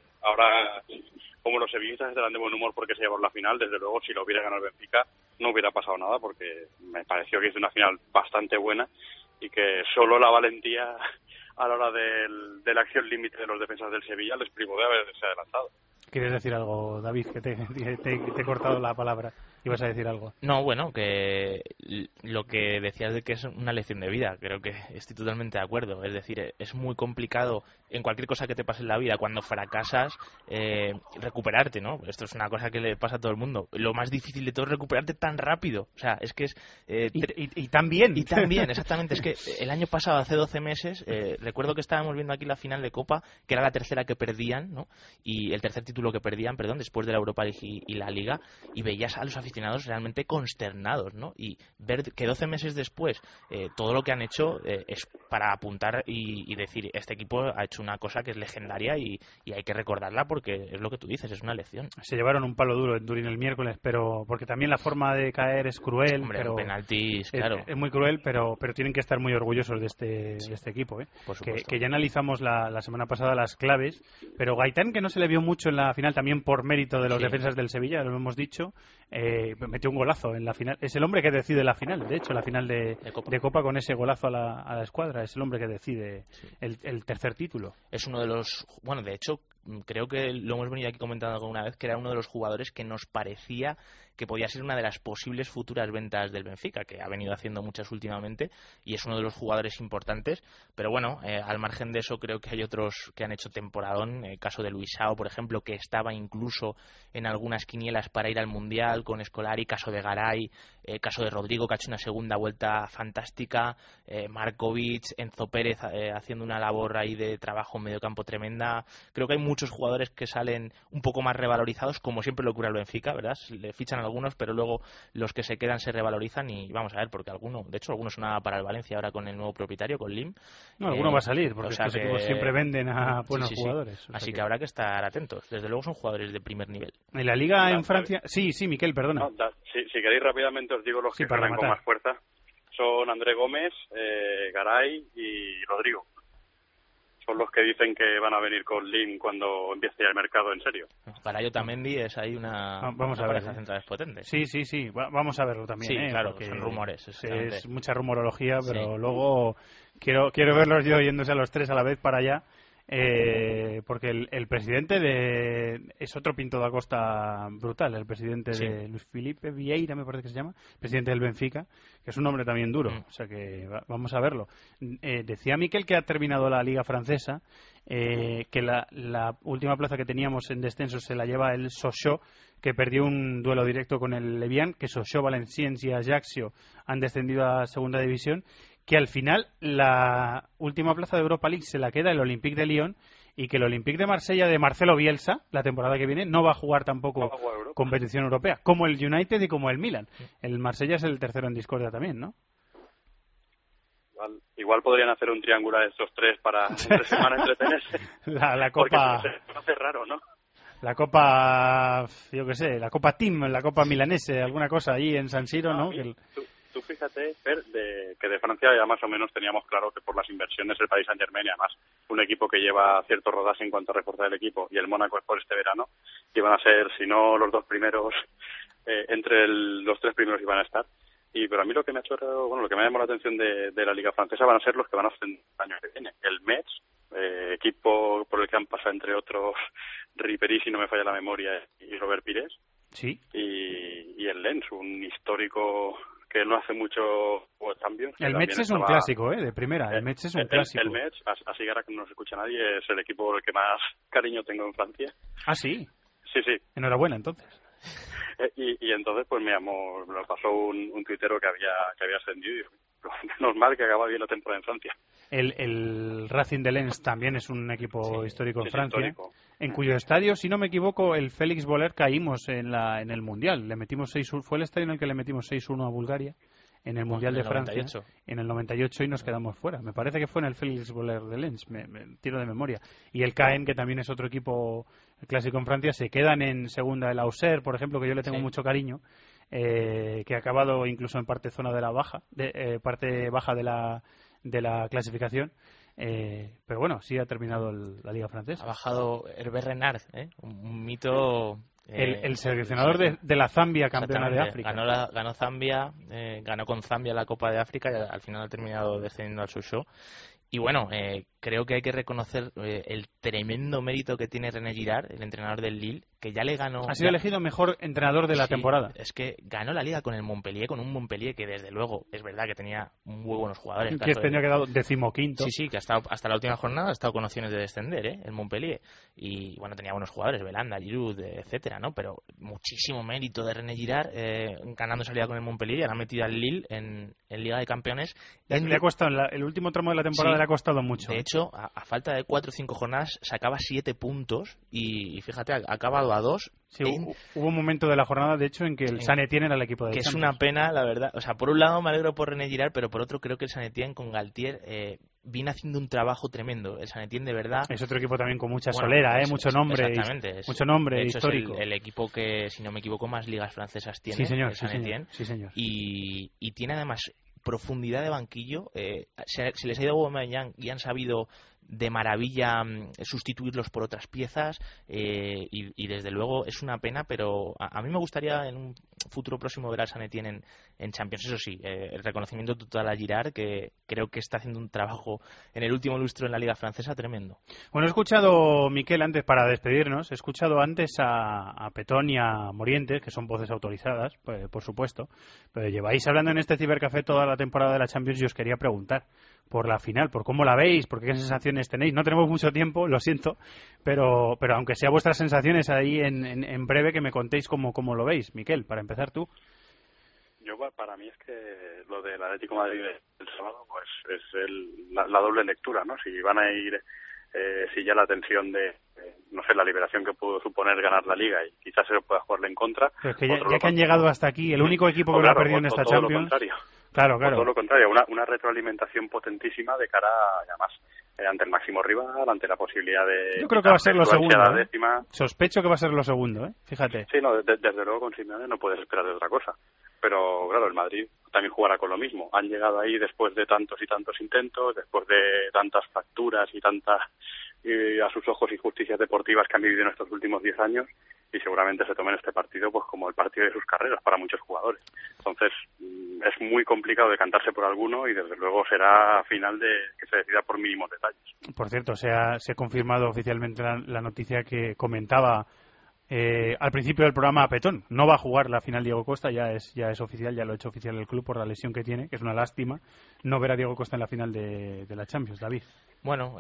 ahora como los sevillistas estarán de buen humor porque se llevaron la final, desde luego si lo hubiera ganado el Benfica no hubiera pasado nada, porque me pareció que hizo una final bastante buena y que solo la valentía a la hora de la acción límite de los defensas del Sevilla les privó de haberse adelantado. ¿Quieres decir algo, David? Que te he cortado la palabra. ¿Ibas a decir algo? No, bueno, que lo que decías de que es una lección de vida, creo que estoy totalmente de acuerdo. Es decir, es muy complicado en cualquier cosa que te pase en la vida, cuando fracasas, recuperarte, ¿no? Esto es una cosa que le pasa a todo el mundo. Lo más difícil de todo es recuperarte tan rápido. O sea, es que es... y tan bien. Y tan bien, exactamente. Es que el año pasado, hace 12 meses, recuerdo que estábamos viendo aquí la final de Copa, que era la tercera que perdían, ¿no? Y el tercer título que perdían, después de la Europa League y la Liga, y veías a los aficionados realmente consternados, ¿no? Y ver que 12 meses después todo lo que han hecho es para apuntar y decir, este equipo ha hecho una cosa que es legendaria y hay que recordarla porque es lo que tú dices, es una lección. Se llevaron un palo duro en Turín el miércoles, pero porque también la forma de caer es cruel. Hombre, pero penaltis, claro. Es muy cruel, pero tienen que estar muy orgullosos de este equipo, ¿eh? Por supuesto. Que ya analizamos la semana pasada las claves, pero Gaitán, que no se le vio mucho en la final, también por mérito de los defensas del Sevilla, lo hemos dicho, metió un golazo en la final. Es el hombre que decide la final, de hecho, la final de Copa con ese golazo a la escuadra. Es el hombre que decide el tercer título. Es uno de los... Bueno, de hecho, creo que lo hemos venido aquí comentando alguna vez, que era uno de los jugadores que nos parecía que podía ser una de las posibles futuras ventas del Benfica, que ha venido haciendo muchas últimamente y es uno de los jugadores importantes. Pero bueno, al margen de eso, creo que hay otros que han hecho temporadón. El caso de Luisao, por ejemplo, que estaba incluso en algunas quinielas para ir al Mundial con Scolari, caso de Garay, caso de Rodrigo, que ha hecho una segunda vuelta fantástica, Markovic, Enzo Pérez haciendo una labor ahí de trabajo en medio campo tremenda. Creo que hay muchos jugadores que salen un poco más revalorizados, como siempre lo ocurre al Benfica, ¿verdad? Le fichan algunos, pero luego los que se quedan se revalorizan y vamos a ver, porque algunos sonaba para el Valencia ahora con el nuevo propietario, con Lim. No, alguno va a salir, porque estos equipos siempre venden a buenos jugadores. Así que habrá que estar atentos. Desde luego son jugadores de primer nivel. En la Liga en Francia... Sí, Miquel, perdona. Si queréis rápidamente os digo los que ganan con más fuerza. Son André Gómez, Garay y Rodrigo. Son los que dicen que van a venir con Lim cuando empiece ya el mercado en serio. Para Otamendi es ahí una pareja central potente. Sí. Vamos a verlo también. Sí, claro, son rumores. Es mucha rumorología, pero luego quiero verlos yo yéndose a los tres a la vez para allá. Porque el presidente es otro Pinto da Costa brutal, el presidente de Luis Felipe Vieira, me parece que se llama, presidente del Benfica, que es un hombre también duro, o sea que vamos a verlo. Decía Miquel que ha terminado la Liga Francesa, que la última plaza que teníamos en descenso se la lleva el Sochaux, que perdió un duelo directo con el Levian, que Sochaux, Valenciennes y Ajaccio han descendido a segunda división, que al final la última plaza de Europa League se la queda el Olympique de Lyon y que el Olympique de Marsella de Marcelo Bielsa la temporada que viene no va a jugar tampoco competición europea, como el United y como el Milan. El Marsella es el tercero en discordia también, ¿no? Igual podrían hacer un triángulo de estos tres para entre semana entretenerse. La Copa... Porque se hace raro, ¿no? La Copa, yo qué sé, la Copa Team, la Copa Milanese, alguna cosa allí en San Siro, ¿no? Tú fíjate, Fer, que de Francia ya más o menos teníamos claro que por las inversiones el Paris Saint-Germain, además un equipo que lleva cierto rodaje en cuanto a reforzar el equipo, y el Mónaco es por este verano, iban a ser, si no los dos primeros, entre los tres primeros iban a estar. Pero a mí lo que me ha hecho, lo que me ha llamado la atención de la Liga Francesa van a ser los que van a hacer el año que viene. El Metz, equipo por el que han pasado entre otros Ribéry, si no me falla la memoria, y Robert Pires. Sí. Y el Lens, un histórico que no hace mucho cambios. El Metz es un clásico, de primera. El Metz es un clásico. El Metz, así que ahora que no se escucha nadie, es el equipo por el que más cariño tengo en Francia. ¿Ah, sí? Sí. Enhorabuena, entonces. Y entonces pues me lo pasó un tuitero que había ascendido menos mal que acaba bien la temporada en Francia. El Racing de Lens también es un equipo histórico en Francia, histórico. En cuyo estadio, si no me equivoco, el Félix Boller caímos en el Mundial. Le metimos 6-1, fue el estadio en el que le metimos 6-1 a Bulgaria en el Mundial de Francia 98. En el 98 y nos quedamos fuera. Me parece que fue en el Félix Boller de Lens, me tiro de memoria. Y el Caen, que también es otro equipo clásico en Francia, se quedan en segunda. El Auxerre, por ejemplo, que yo le tengo mucho cariño, que ha acabado incluso en parte zona de la baja, parte baja de la clasificación. Pero bueno, sí ha terminado la Liga Francesa. Ha bajado Hervé Renard, un mito. El seleccionador de la Zambia, campeona de África. Ganó Zambia, ganó con Zambia la Copa de África y al final ha terminado descendiendo al Sochaux. Y bueno, creo que hay que reconocer el tremendo mérito que tiene René Girard, el entrenador del Lille, que ya le ganó... Ha sido elegido mejor entrenador de la temporada. Es que ganó la Liga con el Montpellier, con un Montpellier que desde luego es verdad que tenía muy buenos jugadores. Que tenía quedado 15º. Sí, que hasta la última jornada ha estado con opciones de descender, el Montpellier. Y bueno, tenía buenos jugadores, Belanda, Giroud, etcétera, ¿no? Pero muchísimo mérito de René Girard ganando esa Liga con el Montpellier y ahora metido al Lille en Liga de Campeones. Le ha costado, el último tramo de la temporada le ha costado mucho. De hecho, a falta de 4 o 5 jornadas sacaba 7 puntos y fíjate, ha acabado a 2. Sí, hubo un momento de la jornada, de hecho, en que el Saint-Étienne era el equipo de que Champions. Es una pena, la verdad. O sea, por un lado me alegro por René Girard, pero por otro creo que el Saint-Étienne con Galtier viene haciendo un trabajo tremendo. El Saint-Étienne de verdad... Es otro equipo también con mucha solera, mucho nombre. Exactamente. Mucho nombre de hecho, histórico. Es el equipo que, si no me equivoco, más ligas francesas tiene. Sí, señor. El Saint-Étienne. Sí, señor. Y tiene además profundidad de se les ha ido Aubameyang y han sabido de maravilla sustituirlos por otras piezas y desde luego es una pena, pero a mí me gustaría en un futuro próximo ver al Saint-Étienne en Champions. Eso sí, el reconocimiento total a Girard, que creo que está haciendo un trabajo en el último lustro en la Liga Francesa tremendo. Bueno, he escuchado, Miquel, antes para despedirnos, a Petón y a Morientes, que son voces autorizadas, pues, por supuesto, pero lleváis hablando en este Cibercafé toda la temporada de la Champions y os quería preguntar por la final, por cómo la veis, por qué sensaciones tenéis. No tenemos mucho tiempo, lo siento, pero aunque sea vuestras sensaciones ahí en breve, que me contéis cómo lo veis. Miquel, para empezar tú. Para mí es que lo del Atlético de Madrid el sábado pues es la doble lectura, ¿no? Si van a ir, si ya la tensión de, no sé, la liberación que pudo suponer ganar la Liga y quizás se pueda jugarle en contra. Pero es que ya que han llegado hasta aquí, el único equipo que lo ha perdido en esta Champions... Claro. Todo lo contrario, una retroalimentación potentísima de cara, además, ante el máximo rival, ante la posibilidad de... Yo creo que va a ser lo segundo, décima. Sospecho que va a ser lo segundo, fíjate. Sí, no, desde luego con Simeone no puedes esperar de otra cosa. Pero, claro, el Madrid también jugará con lo mismo. Han llegado ahí después de tantos y tantos intentos, después de tantas fracturas y tantas, a sus ojos, injusticias deportivas que han vivido en estos últimos 10 años, y seguramente se tomen este partido pues como el partido de sus carreras para muchos jugadores. Entonces, es muy complicado decantarse por alguno y desde luego será final de que se decida por mínimos detalles. Por cierto, se ha confirmado oficialmente la noticia que comentaba al principio del programa a Petón. No va a jugar la final Diego Costa, ya es oficial, ya lo ha hecho oficial el club por la lesión que tiene, que es una lástima no ver a Diego Costa en la final de la Champions. David. Bueno,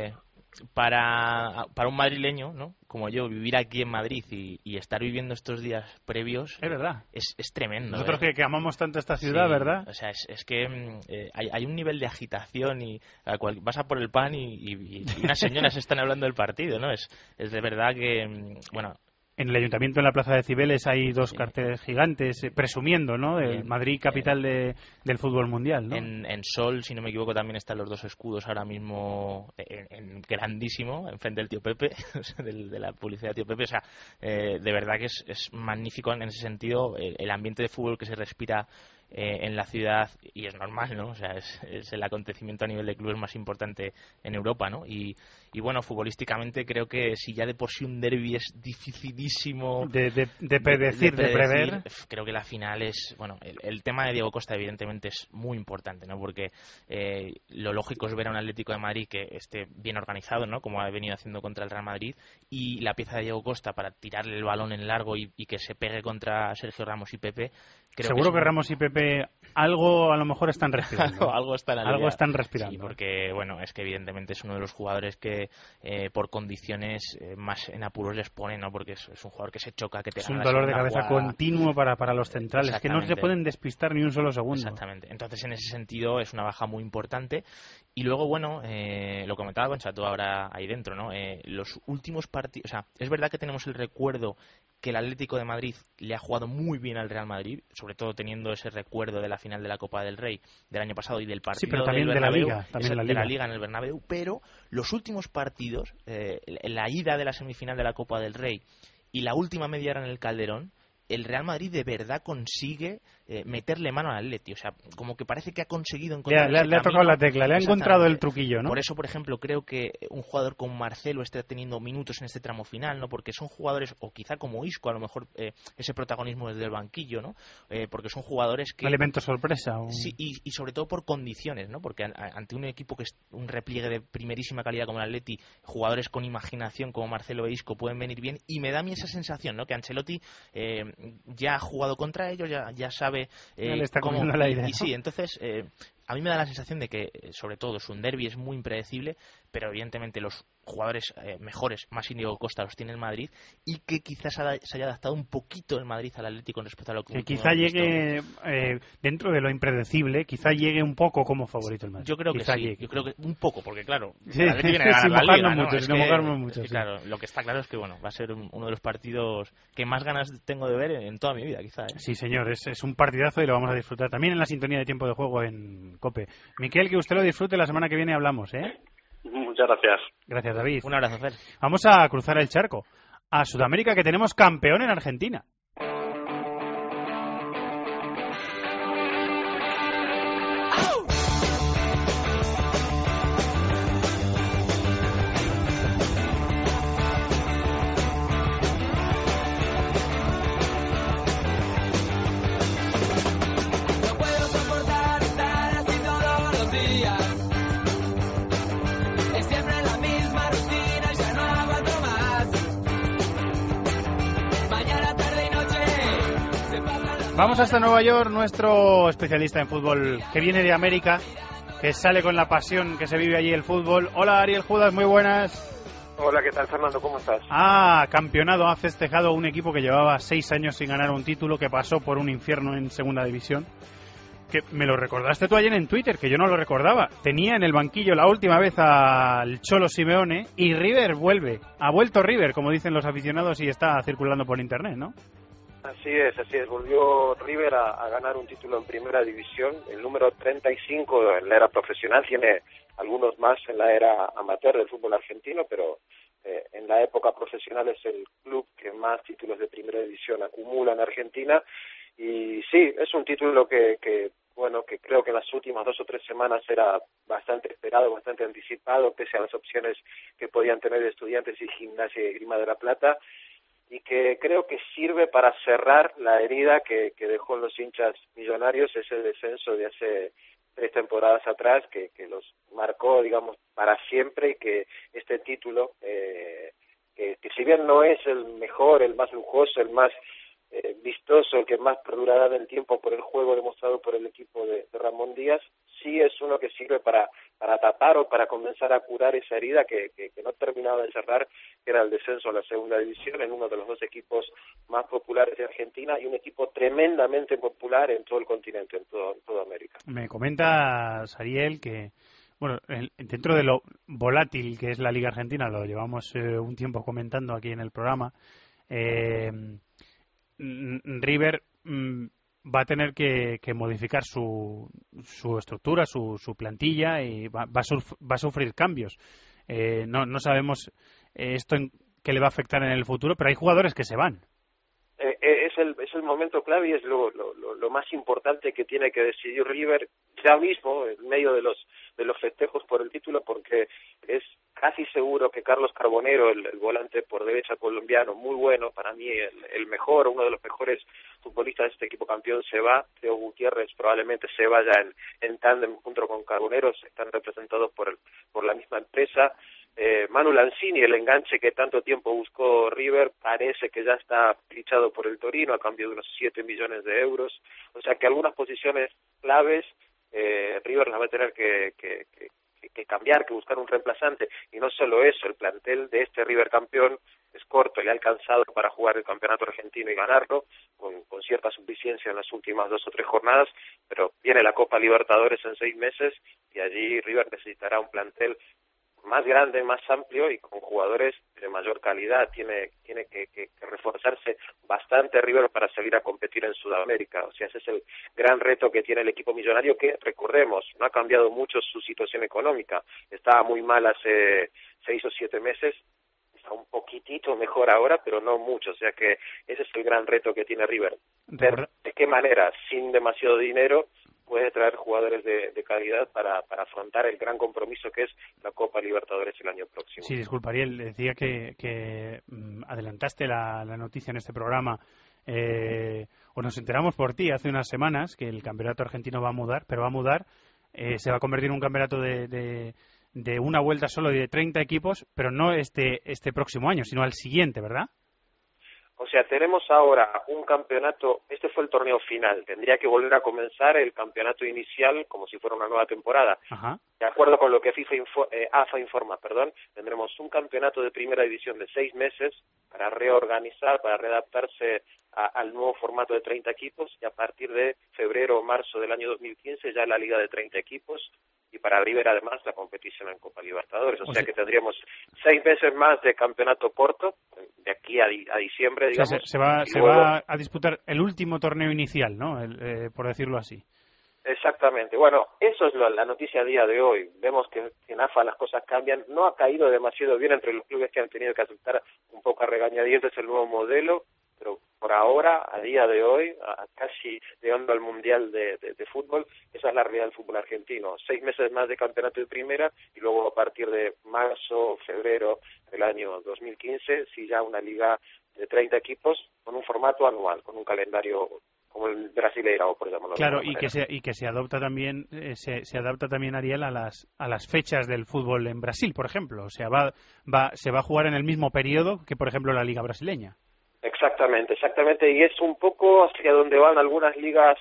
para un madrileño, ¿no?, como yo, vivir aquí en Madrid y estar viviendo estos días previos es verdad, es tremendo. Nosotros que amamos tanto esta ciudad, sí, ¿verdad? O sea, es que hay un nivel de agitación y vas a por el pan y unas señoras están hablando del partido, ¿no? Es de verdad que, bueno... En el ayuntamiento, en la plaza de Cibeles, hay dos carteles gigantes presumiendo, ¿no?, el Madrid capital del fútbol mundial, ¿no? En Sol, si no me equivoco, también están los dos escudos ahora mismo en grandísimo, enfrente del tío Pepe, de la publicidad del tío Pepe. O sea, de verdad que es magnífico en ese sentido el ambiente de fútbol que se respira en la ciudad, y es normal, ¿no? O sea, es el acontecimiento a nivel de clubes más importante en Europa, ¿no? Y bueno, futbolísticamente creo que si ya de por sí un derbi es dificilísimo de prever, creo que la final es, bueno, el tema de Diego Costa evidentemente es muy importante, ¿no? Porque lo lógico es ver a un Atlético de Madrid que esté bien organizado, ¿no?, como ha venido haciendo contra el Real Madrid, y la pieza de Diego Costa para tirarle el balón en largo y que se pegue contra Sergio Ramos y Pepe. Seguro que Ramos y Pepe algo a lo mejor están respirando. Algo están respirando. Sí, porque, bueno, es que evidentemente es uno de los jugadores que por condiciones más en apuros les pone, ¿no? Porque es un jugador que se choca, que te gana un dolor de la cabeza jugada continuo para los centrales, que no se pueden despistar ni un solo segundo. Exactamente. Entonces, en ese sentido, es una baja muy importante. Y luego, bueno, lo comentaba con Chato ahora ahí dentro, ¿no? Los últimos partidos... O sea, es verdad que tenemos el recuerdo que el Atlético de Madrid le ha jugado muy bien al Real Madrid, sobre todo teniendo ese recuerdo de la final de la Copa del Rey del año pasado y del partido pero también del Bernabéu, de la Liga en el Bernabéu, pero los últimos partidos, la ida de la semifinal de la Copa del Rey y la última media hora en el Calderón, el Real Madrid de verdad consigue meterle mano al Atleti. O sea, como que parece que ha conseguido encontrar le ha tocado la tecla, le ha encontrado el truquillo, ¿no? Por eso, por ejemplo, creo que un jugador como Marcelo está teniendo minutos en este tramo final, ¿no? Porque son jugadores, o quizá como Isco, a lo mejor ese protagonismo desde el banquillo, ¿no? Porque son jugadores que... Elemento sorpresa. Sí, y sobre todo por condiciones, ¿no? Porque ante un equipo que es un repliegue de primerísima calidad como el Atleti, jugadores con imaginación como Marcelo e Isco pueden venir bien, y me da a mí esa sensación, ¿no? Que Ancelotti ya ha jugado contra ellos, ya sabe le está cómo... comiendo la idea, ¿no? Y sí, entonces a mí me da la sensación de que, sobre todo, es un derbi, es muy impredecible, pero evidentemente los jugadores mejores, más Íñigo Costa, los tiene el Madrid, y que quizás se haya adaptado un poquito el Madrid al Atlético con respecto a lo que quizá llegue dentro de lo impredecible, quizá llegue un poco como favorito el Madrid. Yo creo que quizá sí, llegue. yo creo que un poco, porque claro, sí, el Atlético viene a ganar la Liga, ¿no? Sin mojarnos mucho, sí. Claro, lo que está claro es que bueno, va a ser uno de los partidos que más ganas tengo de ver en toda mi vida, quizá. Sí, señor, es un partidazo y lo vamos a disfrutar también en la sintonía de Tiempo de Juego en COPE. Miquel, que usted lo disfrute, la semana que viene hablamos, ¿eh? Muchas gracias. Gracias, David. Un abrazo, Fer. Vamos a cruzar el charco a Sudamérica, que tenemos campeón en Argentina. Vamos hasta Nueva York, nuestro especialista en fútbol que viene de América, que sale con la pasión que se vive allí el fútbol. Hola, Ariel Judas, muy buenas. Hola, ¿qué tal, Fernando? ¿Cómo estás? Campeonado, ha festejado un equipo que llevaba 6 años sin ganar un título, que pasó por un infierno en segunda división. Que me lo recordaste tú ayer en Twitter, que yo no lo recordaba. Tenía en el banquillo la última vez al Cholo Simeone y River vuelve. Ha vuelto River, como dicen los aficionados, y está circulando por internet, ¿no? Así es. Volvió River a ganar un título en primera división, el número 35 en la era profesional. Tiene algunos más en la era amateur del fútbol argentino, pero en la época profesional es el club que más títulos de primera división acumula en Argentina. Y sí, es un título que creo que en las últimas 2 o 3 semanas era bastante esperado, bastante anticipado, pese a las opciones que podían tener Estudiantes y Gimnasia y Grima de la Plata, y que creo que sirve para cerrar la herida que dejó en los hinchas millonarios ese descenso de hace 3 temporadas atrás, que los marcó, digamos, para siempre, y que este título, que si bien no es el mejor, el más lujoso, el más vistoso, el que más perdurará en el tiempo por el juego demostrado por el equipo de Ramón Díaz, sí es uno que sirve para tapar o para comenzar a curar esa herida que no terminaba de cerrar, que era el descenso a la segunda división en uno de los 2 equipos más populares de Argentina, y un equipo tremendamente popular en todo el continente, en toda América. Me comentas, Ariel, que bueno, dentro de lo volátil que es la Liga Argentina, lo llevamos un tiempo comentando aquí en el programa, River va a tener que modificar su estructura, su plantilla, y va a sufrir cambios. No sabemos esto qué le va a afectar en el futuro, pero hay jugadores que se van. Es el momento clave y es lo más importante que tiene que decidir River ya mismo, en medio de los festejos por el título, porque es casi seguro que Carlos Carbonero, el volante por derecha colombiano, muy bueno, para mí el mejor, uno de los mejores futbolistas de este equipo campeón, se va. Theo Gutiérrez probablemente se vaya en tándem junto con Carbonero, están representados por la misma empresa. Manu Lanzini, el enganche que tanto tiempo buscó River, parece que ya está fichado por el Torino a cambio de unos 7 millones de euros. O sea que algunas posiciones claves River las va a tener que cambiar, que buscar un reemplazante. Y no solo eso, el plantel de este River campeón es corto, le ha alcanzado para jugar el campeonato argentino y ganarlo, con cierta suficiencia en las últimas 2 o 3 jornadas, pero viene la Copa Libertadores en 6 meses y allí River necesitará un plantel más grande, más amplio y con jugadores de mayor calidad. Tiene que reforzarse bastante River para salir a competir en Sudamérica. O sea, ese es el gran reto que tiene el equipo millonario, que, recordemos, no ha cambiado mucho su situación económica. Estaba muy mal hace 6 o 7 meses, está un poquitito mejor ahora, pero no mucho. O sea que ese es el gran reto que tiene River. Ver de qué manera, sin demasiado dinero, puede traer jugadores de calidad para afrontar el gran compromiso que es la Copa Libertadores el año próximo. Sí, disculpa, Ariel, decía que adelantaste la noticia en este programa, o nos enteramos por ti hace unas semanas que el campeonato argentino va a mudar, pero va a mudar, se va a convertir en un campeonato de una vuelta solo de 30 equipos, pero no este próximo año, sino al siguiente, ¿verdad? O sea, tenemos ahora un campeonato, este fue el torneo final, tendría que volver a comenzar el campeonato inicial como si fuera una nueva temporada. Ajá. De acuerdo con lo que AFA informa, tendremos un campeonato de primera división de 6 meses para reorganizar, para readaptarse al nuevo formato de 30 equipos, y a partir de febrero o marzo del año 2015 ya la liga de 30 equipos, y para River además la competición en Copa Libertadores. O sea que tendríamos 6 meses más de campeonato corto, de aquí a diciembre, digamos. O sea, se va a disputar el último torneo inicial, ¿no? Por decirlo así. Exactamente. Bueno, eso es la noticia a día de hoy. Vemos que en AFA las cosas cambian. No ha caído demasiado bien entre los clubes, que han tenido que aceptar un poco a regañadientes el nuevo modelo, pero por ahora, a día de hoy, casi llegando al Mundial de fútbol, esa es la realidad del fútbol argentino. 6 meses más de campeonato de primera, y luego a partir de marzo, febrero del año 2015, sí, ya una liga de 30 equipos con un formato anual, con un calendario como el brasileiro, por llamarlo. Claro, y que se adopta también, se adapta también, Ariel, a las fechas del fútbol en Brasil, por ejemplo. O sea, se va a jugar en el mismo periodo que, por ejemplo, la liga brasileña. Exactamente, y es un poco hacia donde van algunas ligas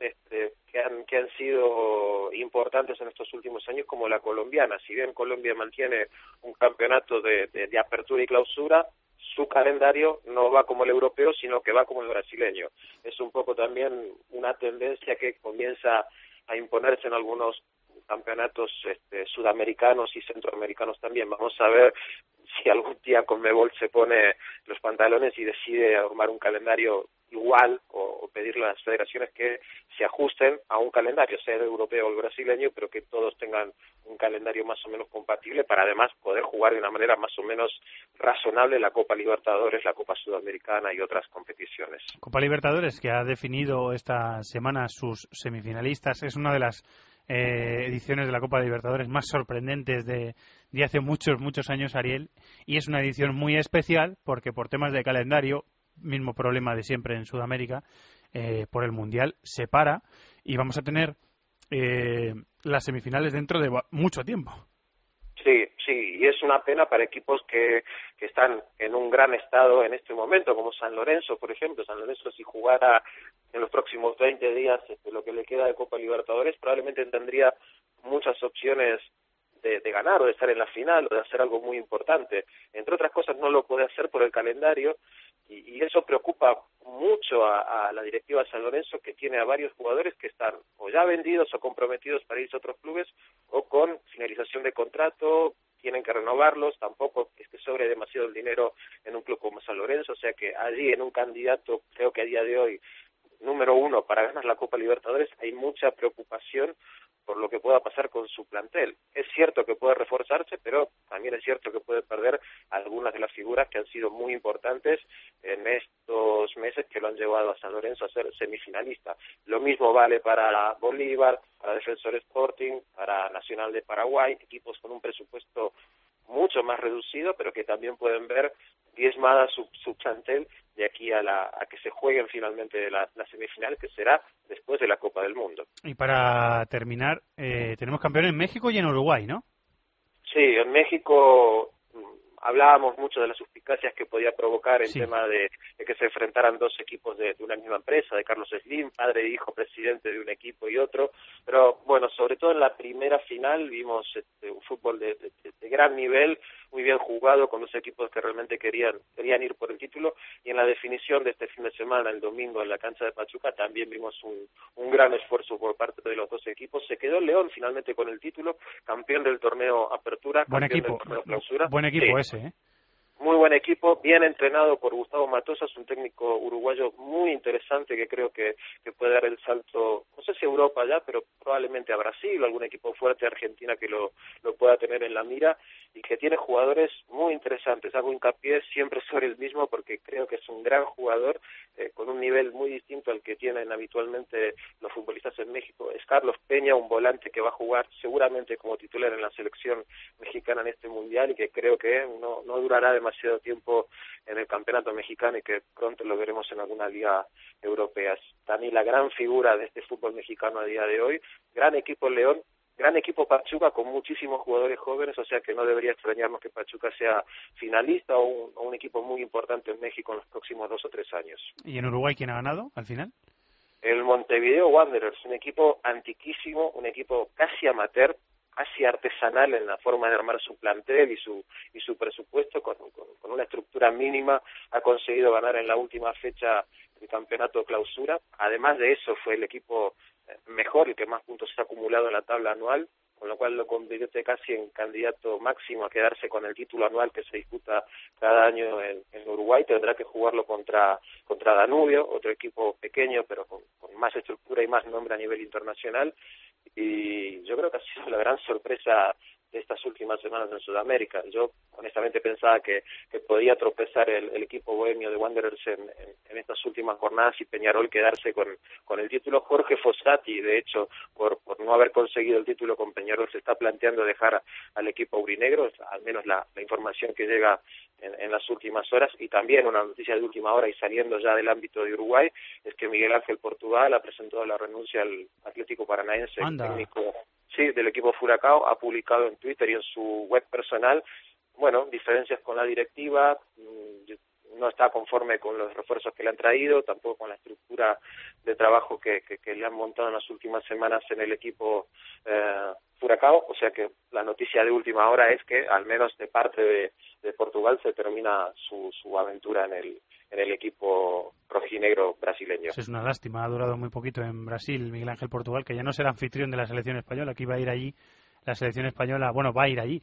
que han sido importantes en estos últimos años, como la colombiana. Si bien Colombia mantiene un campeonato de apertura y clausura, su calendario no va como el europeo, sino que va como el brasileño. Es un poco también una tendencia que comienza a imponerse en algunos campeonatos sudamericanos y centroamericanos también. Vamos a ver si algún día Conmebol se pone los pantalones y decide armar un calendario igual, o pedirle a las federaciones que se ajusten a un calendario, sea el europeo o el brasileño, pero que todos tengan un calendario más o menos compatible, para además poder jugar de una manera más o menos razonable la Copa Libertadores, la Copa Sudamericana y otras competiciones. Copa Libertadores, que ha definido esta semana sus semifinalistas, es una de las ediciones de la Copa Libertadores más sorprendentes de hace muchos años, Ariel, y es una edición muy especial porque por temas de calendario, mismo problema de siempre en Sudamérica, por el Mundial se para, y vamos a tener las semifinales dentro de mucho tiempo. Sí, y es una pena para equipos que están en un gran estado en este momento, como San Lorenzo, por ejemplo. San Lorenzo, si jugara en los próximos 20 días lo que le queda de Copa Libertadores, probablemente tendría muchas opciones de ganar, o de estar en la final, o de hacer algo muy importante. Entre otras cosas, no lo puede hacer por el calendario, y eso preocupa mucho a la directiva de San Lorenzo, que tiene a varios jugadores que están o ya vendidos o comprometidos para irse a otros clubes, o con finalización de contrato, tienen que renovarlos. Tampoco es que sobre demasiado el dinero en un club como San Lorenzo, o sea que allí, en un candidato, creo que a día de hoy, número 1 para ganar la Copa Libertadores, hay mucha preocupación por lo que pueda pasar con su plantel. Es cierto que puede reforzarse, pero también es cierto que puede perder algunas de las figuras que han sido muy importantes en estos meses, que lo han llevado a San Lorenzo a ser semifinalista. Lo mismo vale para Bolívar, para Defensor Sporting, para Nacional de Paraguay, equipos con un presupuesto mucho más reducido, pero que también pueden ver diezmada su plantel de aquí a que se jueguen finalmente la semifinal, que será después de la Copa del Mundo. Y para terminar, tenemos campeón en México y en Uruguay, ¿no? Sí, en México hablábamos mucho de las suspicacias que podía provocar el tema de que se enfrentaran dos equipos de una misma empresa, de Carlos Slim, padre e hijo, presidente de un equipo y otro, pero bueno, sobre todo en la primera final vimos un fútbol de gran nivel, muy bien jugado, con dos equipos que realmente querían ir por el título, y en la definición de este fin de semana, el domingo, en la cancha de Pachuca, también vimos un gran esfuerzo por parte de los dos equipos. Se quedó León finalmente con el título, campeón del torneo Apertura, buen campeón equipo, del torneo Clausura. Buen equipo Sí. ese, ¿eh? Muy buen equipo, bien entrenado por Gustavo Matosas, un técnico uruguayo muy interesante que creo que puede dar el salto, no sé si a Europa ya, pero probablemente a Brasil, algún equipo fuerte de Argentina que lo pueda tener en la mira, y que tiene jugadores muy interesantes. Hago hincapié siempre sobre el mismo porque creo que es un gran jugador, con un nivel muy distinto al que tienen habitualmente los futbolistas en México. Es Carlos Peña, un volante que va a jugar seguramente como titular en la selección mexicana en este mundial, y que creo que no durará demasiado tiempo en el campeonato mexicano y que pronto lo veremos en alguna liga europea. Es también la gran figura de este fútbol mexicano a día de hoy. Gran equipo León, gran equipo Pachuca con muchísimos jugadores jóvenes, o sea que no debería extrañarnos que Pachuca sea finalista o un equipo muy importante en México en los próximos 2 o 3 años. ¿Y en Uruguay quién ha ganado al final? El Montevideo Wanderers, un equipo antiquísimo, un equipo casi amateur, casi artesanal en la forma de armar su plantel y su presupuesto, con una estructura mínima, ha conseguido ganar en la última fecha el campeonato Clausura. Además de eso, fue el equipo mejor, el que más puntos ha acumulado en la tabla anual, con lo cual lo convierte casi en candidato máximo a quedarse con el título anual que se disputa cada año en Uruguay. Tendrá que jugarlo contra Danubio, otro equipo pequeño pero con más estructura y más nombre a nivel internacional, y yo creo que ha sido la gran sorpresa de estas últimas semanas en Sudamérica. Yo honestamente pensaba que podía tropezar el equipo bohemio de Wanderers en estas últimas jornadas y Peñarol quedarse con el título. Jorge Fossati, de hecho, por no haber conseguido el título con Peñarol, se está planteando dejar al equipo aurinegro, al menos la información que llega en las últimas horas. Y también una noticia de última hora y saliendo ya del ámbito de Uruguay, es que Miguel Ángel Portugal ha presentado la renuncia al Atlético Paranaense. El técnico del equipo Furacao ha publicado en Twitter y en su web personal, diferencias con la directiva, no está conforme con los refuerzos que le han traído, tampoco con la estructura de trabajo que le han montado en las últimas semanas en el equipo Furacao, o sea que la noticia de última hora es que al menos de parte de Portugal se termina su aventura en el equipo rojinegro brasileño. Es una lástima, ha durado muy poquito en Brasil Miguel Ángel Portugal, que ya no será anfitrión de la selección española, que iba a ir allí, la selección española, va a ir allí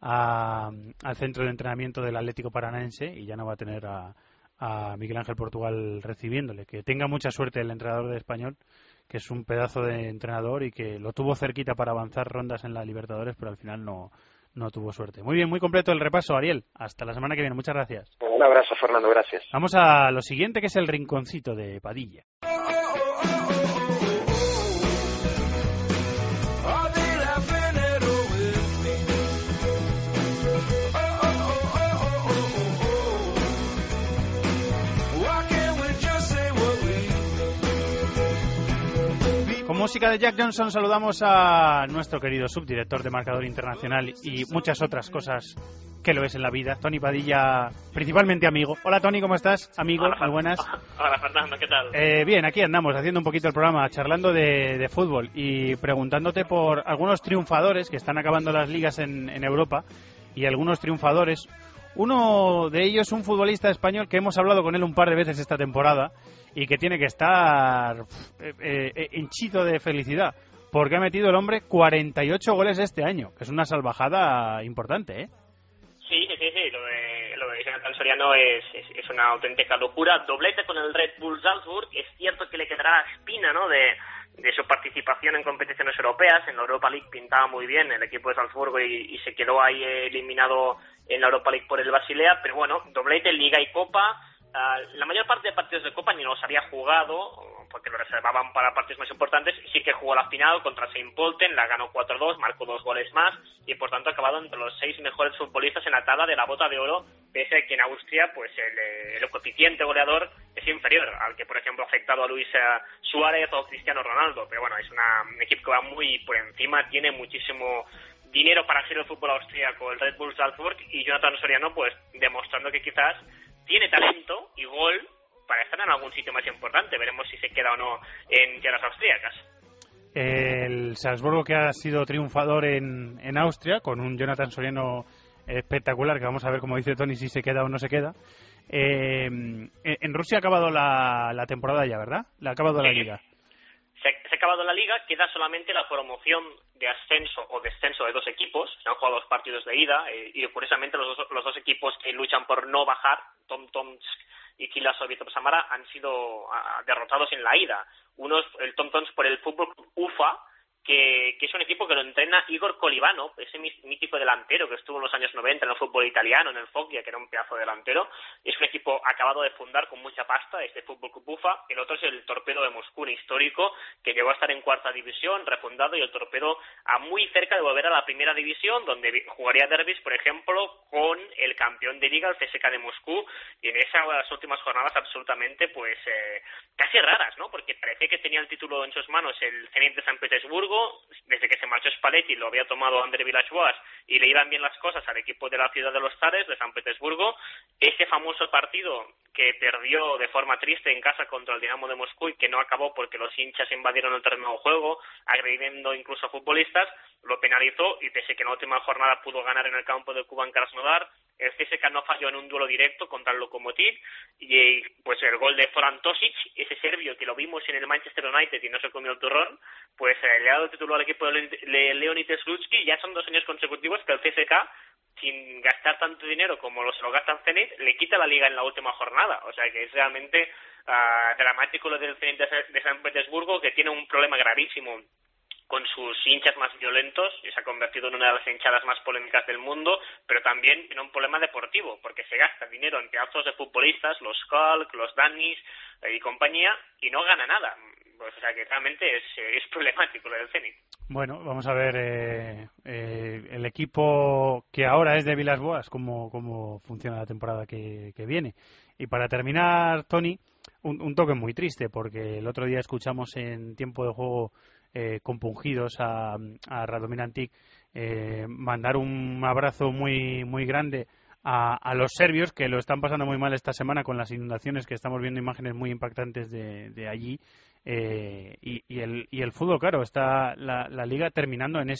al centro de entrenamiento del Atlético Paranaense, y ya no va a tener a Miguel Ángel Portugal recibiéndole. Que tenga mucha suerte el entrenador de Español, que es un pedazo de entrenador y que lo tuvo cerquita para avanzar rondas en la Libertadores, pero al final no tuvo suerte. Muy bien, muy completo el repaso, Ariel. Hasta la semana que viene. Muchas gracias. Un abrazo, Fernando. Gracias. Vamos a lo siguiente, que es el rinconcito de Padilla. Con música de Jack Johnson saludamos a nuestro querido subdirector de Marcador Internacional y muchas otras cosas que lo es en la vida, Tony Padilla, principalmente amigo. Hola Tony, ¿cómo estás? Amigo, muy buenas. Hola Fernando, ¿qué tal? Bien, aquí andamos haciendo un poquito el programa, charlando de fútbol y preguntándote por algunos triunfadores que están acabando las ligas en Europa, y algunos triunfadores. Uno de ellos, un futbolista español que hemos hablado con él un par de veces esta temporada y que tiene que estar hinchito de felicidad, porque ha metido el hombre 48 goles este año, que es una salvajada importante, ¿eh? Sí, lo de Jonathan Soriano es una auténtica locura. Doblete con el Red Bull Salzburg. Es cierto que le quedará la espina, ¿no?, de su participación en competiciones europeas. En la Europa League pintaba muy bien el equipo de Salzburgo y se quedó ahí eliminado en la Europa League por el Basilea, pero bueno, doblete, Liga y Copa. La mayor parte de partidos de Copa ni los había jugado, porque lo reservaban para partidos más importantes. Sí que jugó la final contra Saint Pölten, la ganó 4-2, marcó 2 goles más, y por tanto ha acabado entre los 6 mejores futbolistas en la tabla de la Bota de Oro, pese a que en Austria pues el coeficiente goleador es inferior al que, por ejemplo, ha afectado a Luis Suárez o Cristiano Ronaldo. Pero bueno, es un equipo que va muy por encima, tiene muchísimo dinero para hacer el fútbol austríaco, el Red Bull Salzburg, y Jonathan Soriano pues demostrando que quizás tiene talento y gol para estar en algún sitio más importante. Veremos si se queda o no en tierras austríacas. El Salzburgo, que ha sido triunfador en Austria, con un Jonathan Soriano espectacular, que vamos a ver, como dice Tony, si se queda o no se queda. En Rusia ha acabado la temporada ya, ¿verdad? Ha acabado la liga. Se ha acabado la liga, queda solamente la promoción de ascenso o descenso de 2 equipos. Se han jugado 2 partidos de ida y curiosamente los dos equipos que luchan por no bajar, Tomsk y Kila Sovietov Samara, han sido derrotados en la ida. El Tomsk por el Fútbol Club Ufa, que es un equipo que lo entrena Igor Kolivano, ese mítico delantero que estuvo en los años 90 en el fútbol italiano, en el Foggia, que era un pedazo de delantero. Es un equipo acabado de fundar con mucha pasta, este Fútbol Club Ufa. El otro es el Torpedo de Moscú, un histórico que llegó a estar en 4ª división, refundado, y el Torpedo muy cerca de volver a la 1ª división, donde jugaría derbis, por ejemplo, con el campeón de liga, el CSKA de Moscú, y en esas últimas jornadas absolutamente, pues, casi raras, ¿no? Porque parecía que tenía el título en sus manos el Zenit de San Petersburgo. Desde que se marchó Spalletti lo había tomado André Villas-Boas y le iban bien las cosas al equipo de la ciudad de los Zares, de San Petersburgo. Ese famoso partido que perdió de forma triste en casa contra el Dinamo de Moscú y que no acabó porque los hinchas invadieron el terreno de juego, agrediendo incluso a futbolistas, lo penalizó, y pese que en la última jornada pudo ganar en el campo de Kuban Krasnodar, el CSKA no falló en un duelo directo contra el Lokomotiv, y pues el gol de Zoran Tosic, ese serbio que lo vimos en el Manchester United y no se comió el turrón, pues le ha dado el título al equipo de Leonid Slutsky. Ya son 2 años consecutivos que el CSKA, sin gastar tanto dinero como se lo gasta en Zenit, le quita la liga en la última jornada. O sea que es realmente dramático lo del Zenit de San Petersburgo, que tiene un problema gravísimo con sus hinchas más violentos y se ha convertido en una de las hinchadas más polémicas del mundo, pero también tiene un problema deportivo, porque se gasta dinero en pedazos de futbolistas, los Kalk, los Danis y compañía, y no gana nada. Pues, o sea que realmente es problemático lo del Zenit. Bueno, vamos a ver el equipo que ahora es de Villas-Boas, cómo funciona la temporada que viene. Y para terminar, Tony, un toque muy triste, porque el otro día escuchamos en tiempo de juego compungidos a Radomir Antic mandar un abrazo muy muy grande a los serbios, que lo están pasando muy mal esta semana con las inundaciones, que estamos viendo imágenes muy impactantes de allí, y el fútbol, claro, está la liga terminando en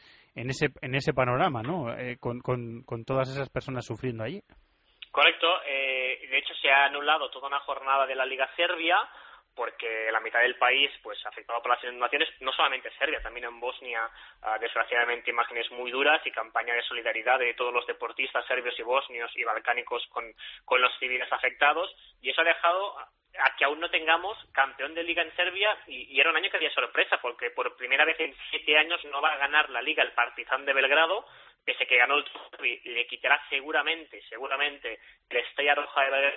ese panorama, ¿no? Con todas esas personas sufriendo allí. Correcto. De hecho, se ha anulado toda una jornada de la Liga Serbia, porque la mitad del país, pues, afectado por las inundaciones, no solamente Serbia, también en Bosnia, desgraciadamente, imágenes muy duras y campaña de solidaridad de todos los deportistas serbios y bosnios y balcánicos con los civiles afectados, y eso ha dejado a que aún no tengamos campeón de liga en Serbia, y era un año que había sorpresa, porque por primera vez en 7 años no va a ganar la liga el Partizan de Belgrado, pese que ganó el Turbi, le quitará seguramente el Estrella Roja de Belgrado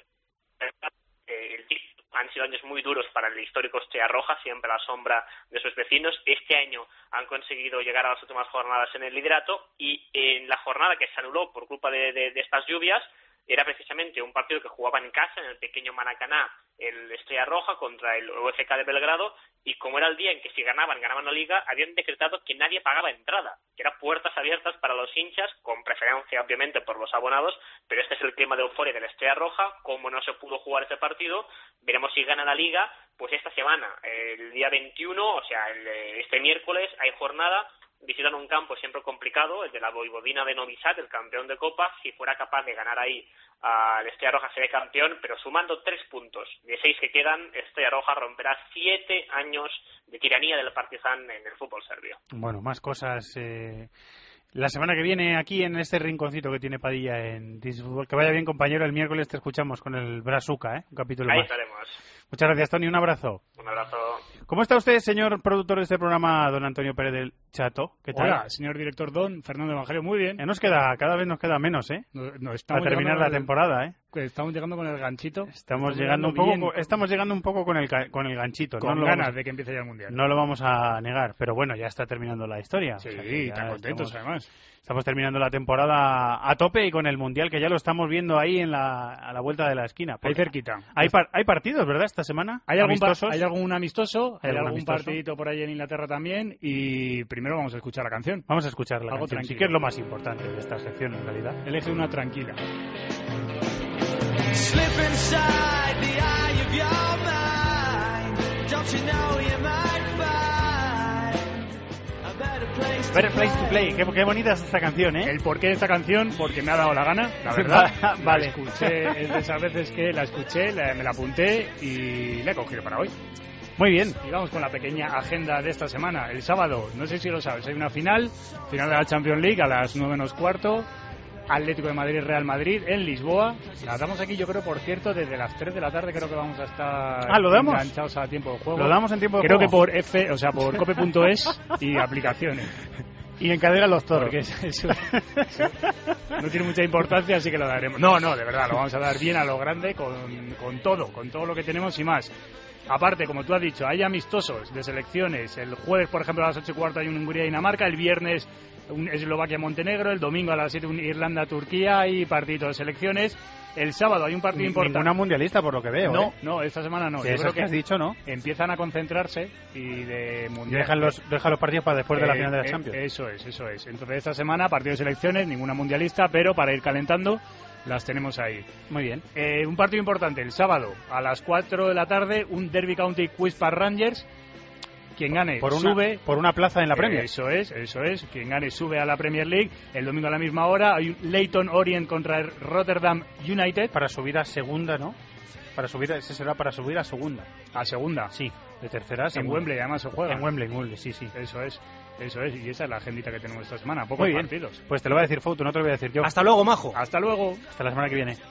el título. Han sido años muy duros para el histórico Estrella Roja, siempre a la sombra de sus vecinos. Este año han conseguido llegar a las últimas jornadas en el liderato, y en la jornada que se anuló por culpa de estas lluvias, era precisamente un partido que jugaba en casa, en el pequeño Maracaná, el Estrella Roja contra el UFK de Belgrado, y como era el día en que si ganaban la liga, habían decretado que nadie pagaba entrada, que eran puertas abiertas para los hinchas, con preferencia obviamente por los abonados, pero este es el clima de euforia del Estrella Roja. Como no se pudo jugar ese partido, veremos si gana la liga, pues esta semana, el día 21, o sea, este miércoles, hay jornada. Visitan un campo siempre complicado, el de la Voivodina de Novi Sad, el campeón de Copa. Si fuera capaz de ganar ahí, el Estrella Roja sería campeón, pero sumando 3 puntos de 6 que quedan, Estrella Roja romperá 7 años de tiranía del Partizan en el fútbol serbio. Bueno, más cosas la semana que viene aquí en este rinconcito que tiene Padilla en Disfútbol. Que vaya bien, compañero. El miércoles te escuchamos con el Brazuca, un capítulo ahí más. Estaremos. Muchas gracias, Tony. Un abrazo. Un abrazo. ¿Cómo está usted, señor productor de este programa, don Antonio Pérez del Chato? ¿Qué tal? Hola, señor director don Fernando Evangelio. Muy bien. Cada vez nos queda menos, para terminar la temporada, Estamos llegando con el ganchito. Estamos llegando un poco con el ganchito. Con ganas de que empiece ya el Mundial. No lo vamos a negar, pero bueno, ya está terminando la historia. Sí, tan contentos además. Estamos terminando la temporada a tope, y con el Mundial, que ya lo estamos viendo ahí a la vuelta de la esquina. Ahí cerquita. Hay partidos, ¿verdad, esta semana? Hay algún amistoso, hay algún partidito por ahí en Inglaterra también, y primero primero vamos a escuchar la canción. Vamos a escuchar la Algo canción, sí, tranquilo. que es lo más importante de esta sección en realidad. Elige una tranquila. Slip inside the eye of your mind. Don't you know you might find a better place Better Place to Play. Qué bonita es esta canción, ¿eh? El porqué de esta canción, porque me ha dado la gana, la verdad. Vale. La escuché, es de esas veces que la escuché, me la apunté y la he cogido para hoy. Muy bien. Y vamos con la pequeña agenda de esta semana. El sábado, no sé si lo sabes, hay una final de la Champions League a las 9:15. Atlético de Madrid, Real Madrid, en Lisboa. La damos aquí, yo creo, por cierto, desde las 3 de la tarde creo que vamos a estar ¿lo damos? enganchados a tiempo de juego. ¿Lo damos en tiempo de creo juego? Creo que por cope.es y aplicaciones. Y en cadena los toros. Porque eso no tiene mucha importancia, así que lo daremos. No, de verdad, lo vamos a dar bien a lo grande, con todo lo que tenemos y más. Aparte, como tú has dicho, hay amistosos de selecciones. El jueves, por ejemplo, a las 8:15 hay un Hungría-Dinamarca. El viernes un Eslovaquia-Montenegro. El domingo a las 7 un Irlanda-Turquía y partido de selecciones. El sábado hay un partido importante. Ninguna mundialista, por lo que veo. No, esta semana no. Sí, yo creo que has dicho, ¿no? Empiezan a concentrarse y de mundial. Dejan los partidos para después de la final de la Champions. Eso es. Entonces, esta semana, partido de selecciones, ninguna mundialista, pero para ir calentando, las tenemos ahí. Muy bien. Un partido importante, el sábado, a las 4 de la tarde, un Derby County Queen's Park Rangers. Quien gane sube por una plaza en la Premier. Eso es. Quien gane sube a la Premier League. El domingo a la misma hora hay un Leyton Orient contra el Rotterdam United. Para subir a segunda, ¿no? Ese será para subir a segunda. ¿A segunda? Sí, de tercera a segunda. En Wembley además se juega. En Wembley, sí. Eso es. Y esa es la agendita que tenemos esta semana. Pocos Muy bien. partidos. Pues te lo voy a decir Fouto, no te lo voy a decir yo. Hasta luego, majo. Hasta luego. Hasta la semana que viene.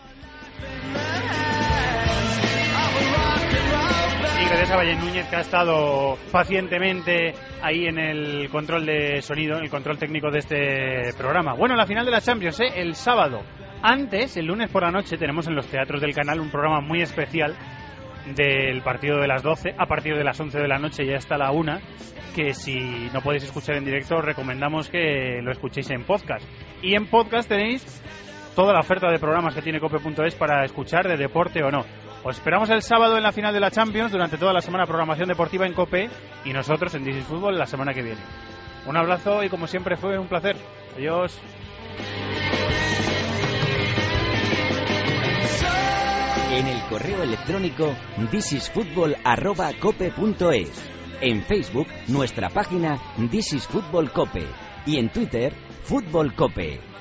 Y Teresa Valle Núñez, que ha estado pacientemente ahí en el control de sonido, en el control técnico de este programa. Bueno, la final de la Champions, el sábado. Antes, el lunes por la noche, tenemos en los teatros del canal un programa muy especial del partido de las 12, a partir de las 11 de la noche y hasta la 1, que si no podéis escuchar en directo, os recomendamos que lo escuchéis en podcast. Y en podcast tenéis toda la oferta de programas que tiene cope.es para escuchar de deporte o no. Os esperamos el sábado en la final de la Champions, durante toda la semana programación deportiva en Cope, y nosotros en This is Football la semana que viene. Un abrazo y como siempre fue un placer. Adiós. En el correo electrónico thisisfutbol@cope.es. En Facebook, nuestra página This is Football Cope. Y en Twitter, Fútbol Cope.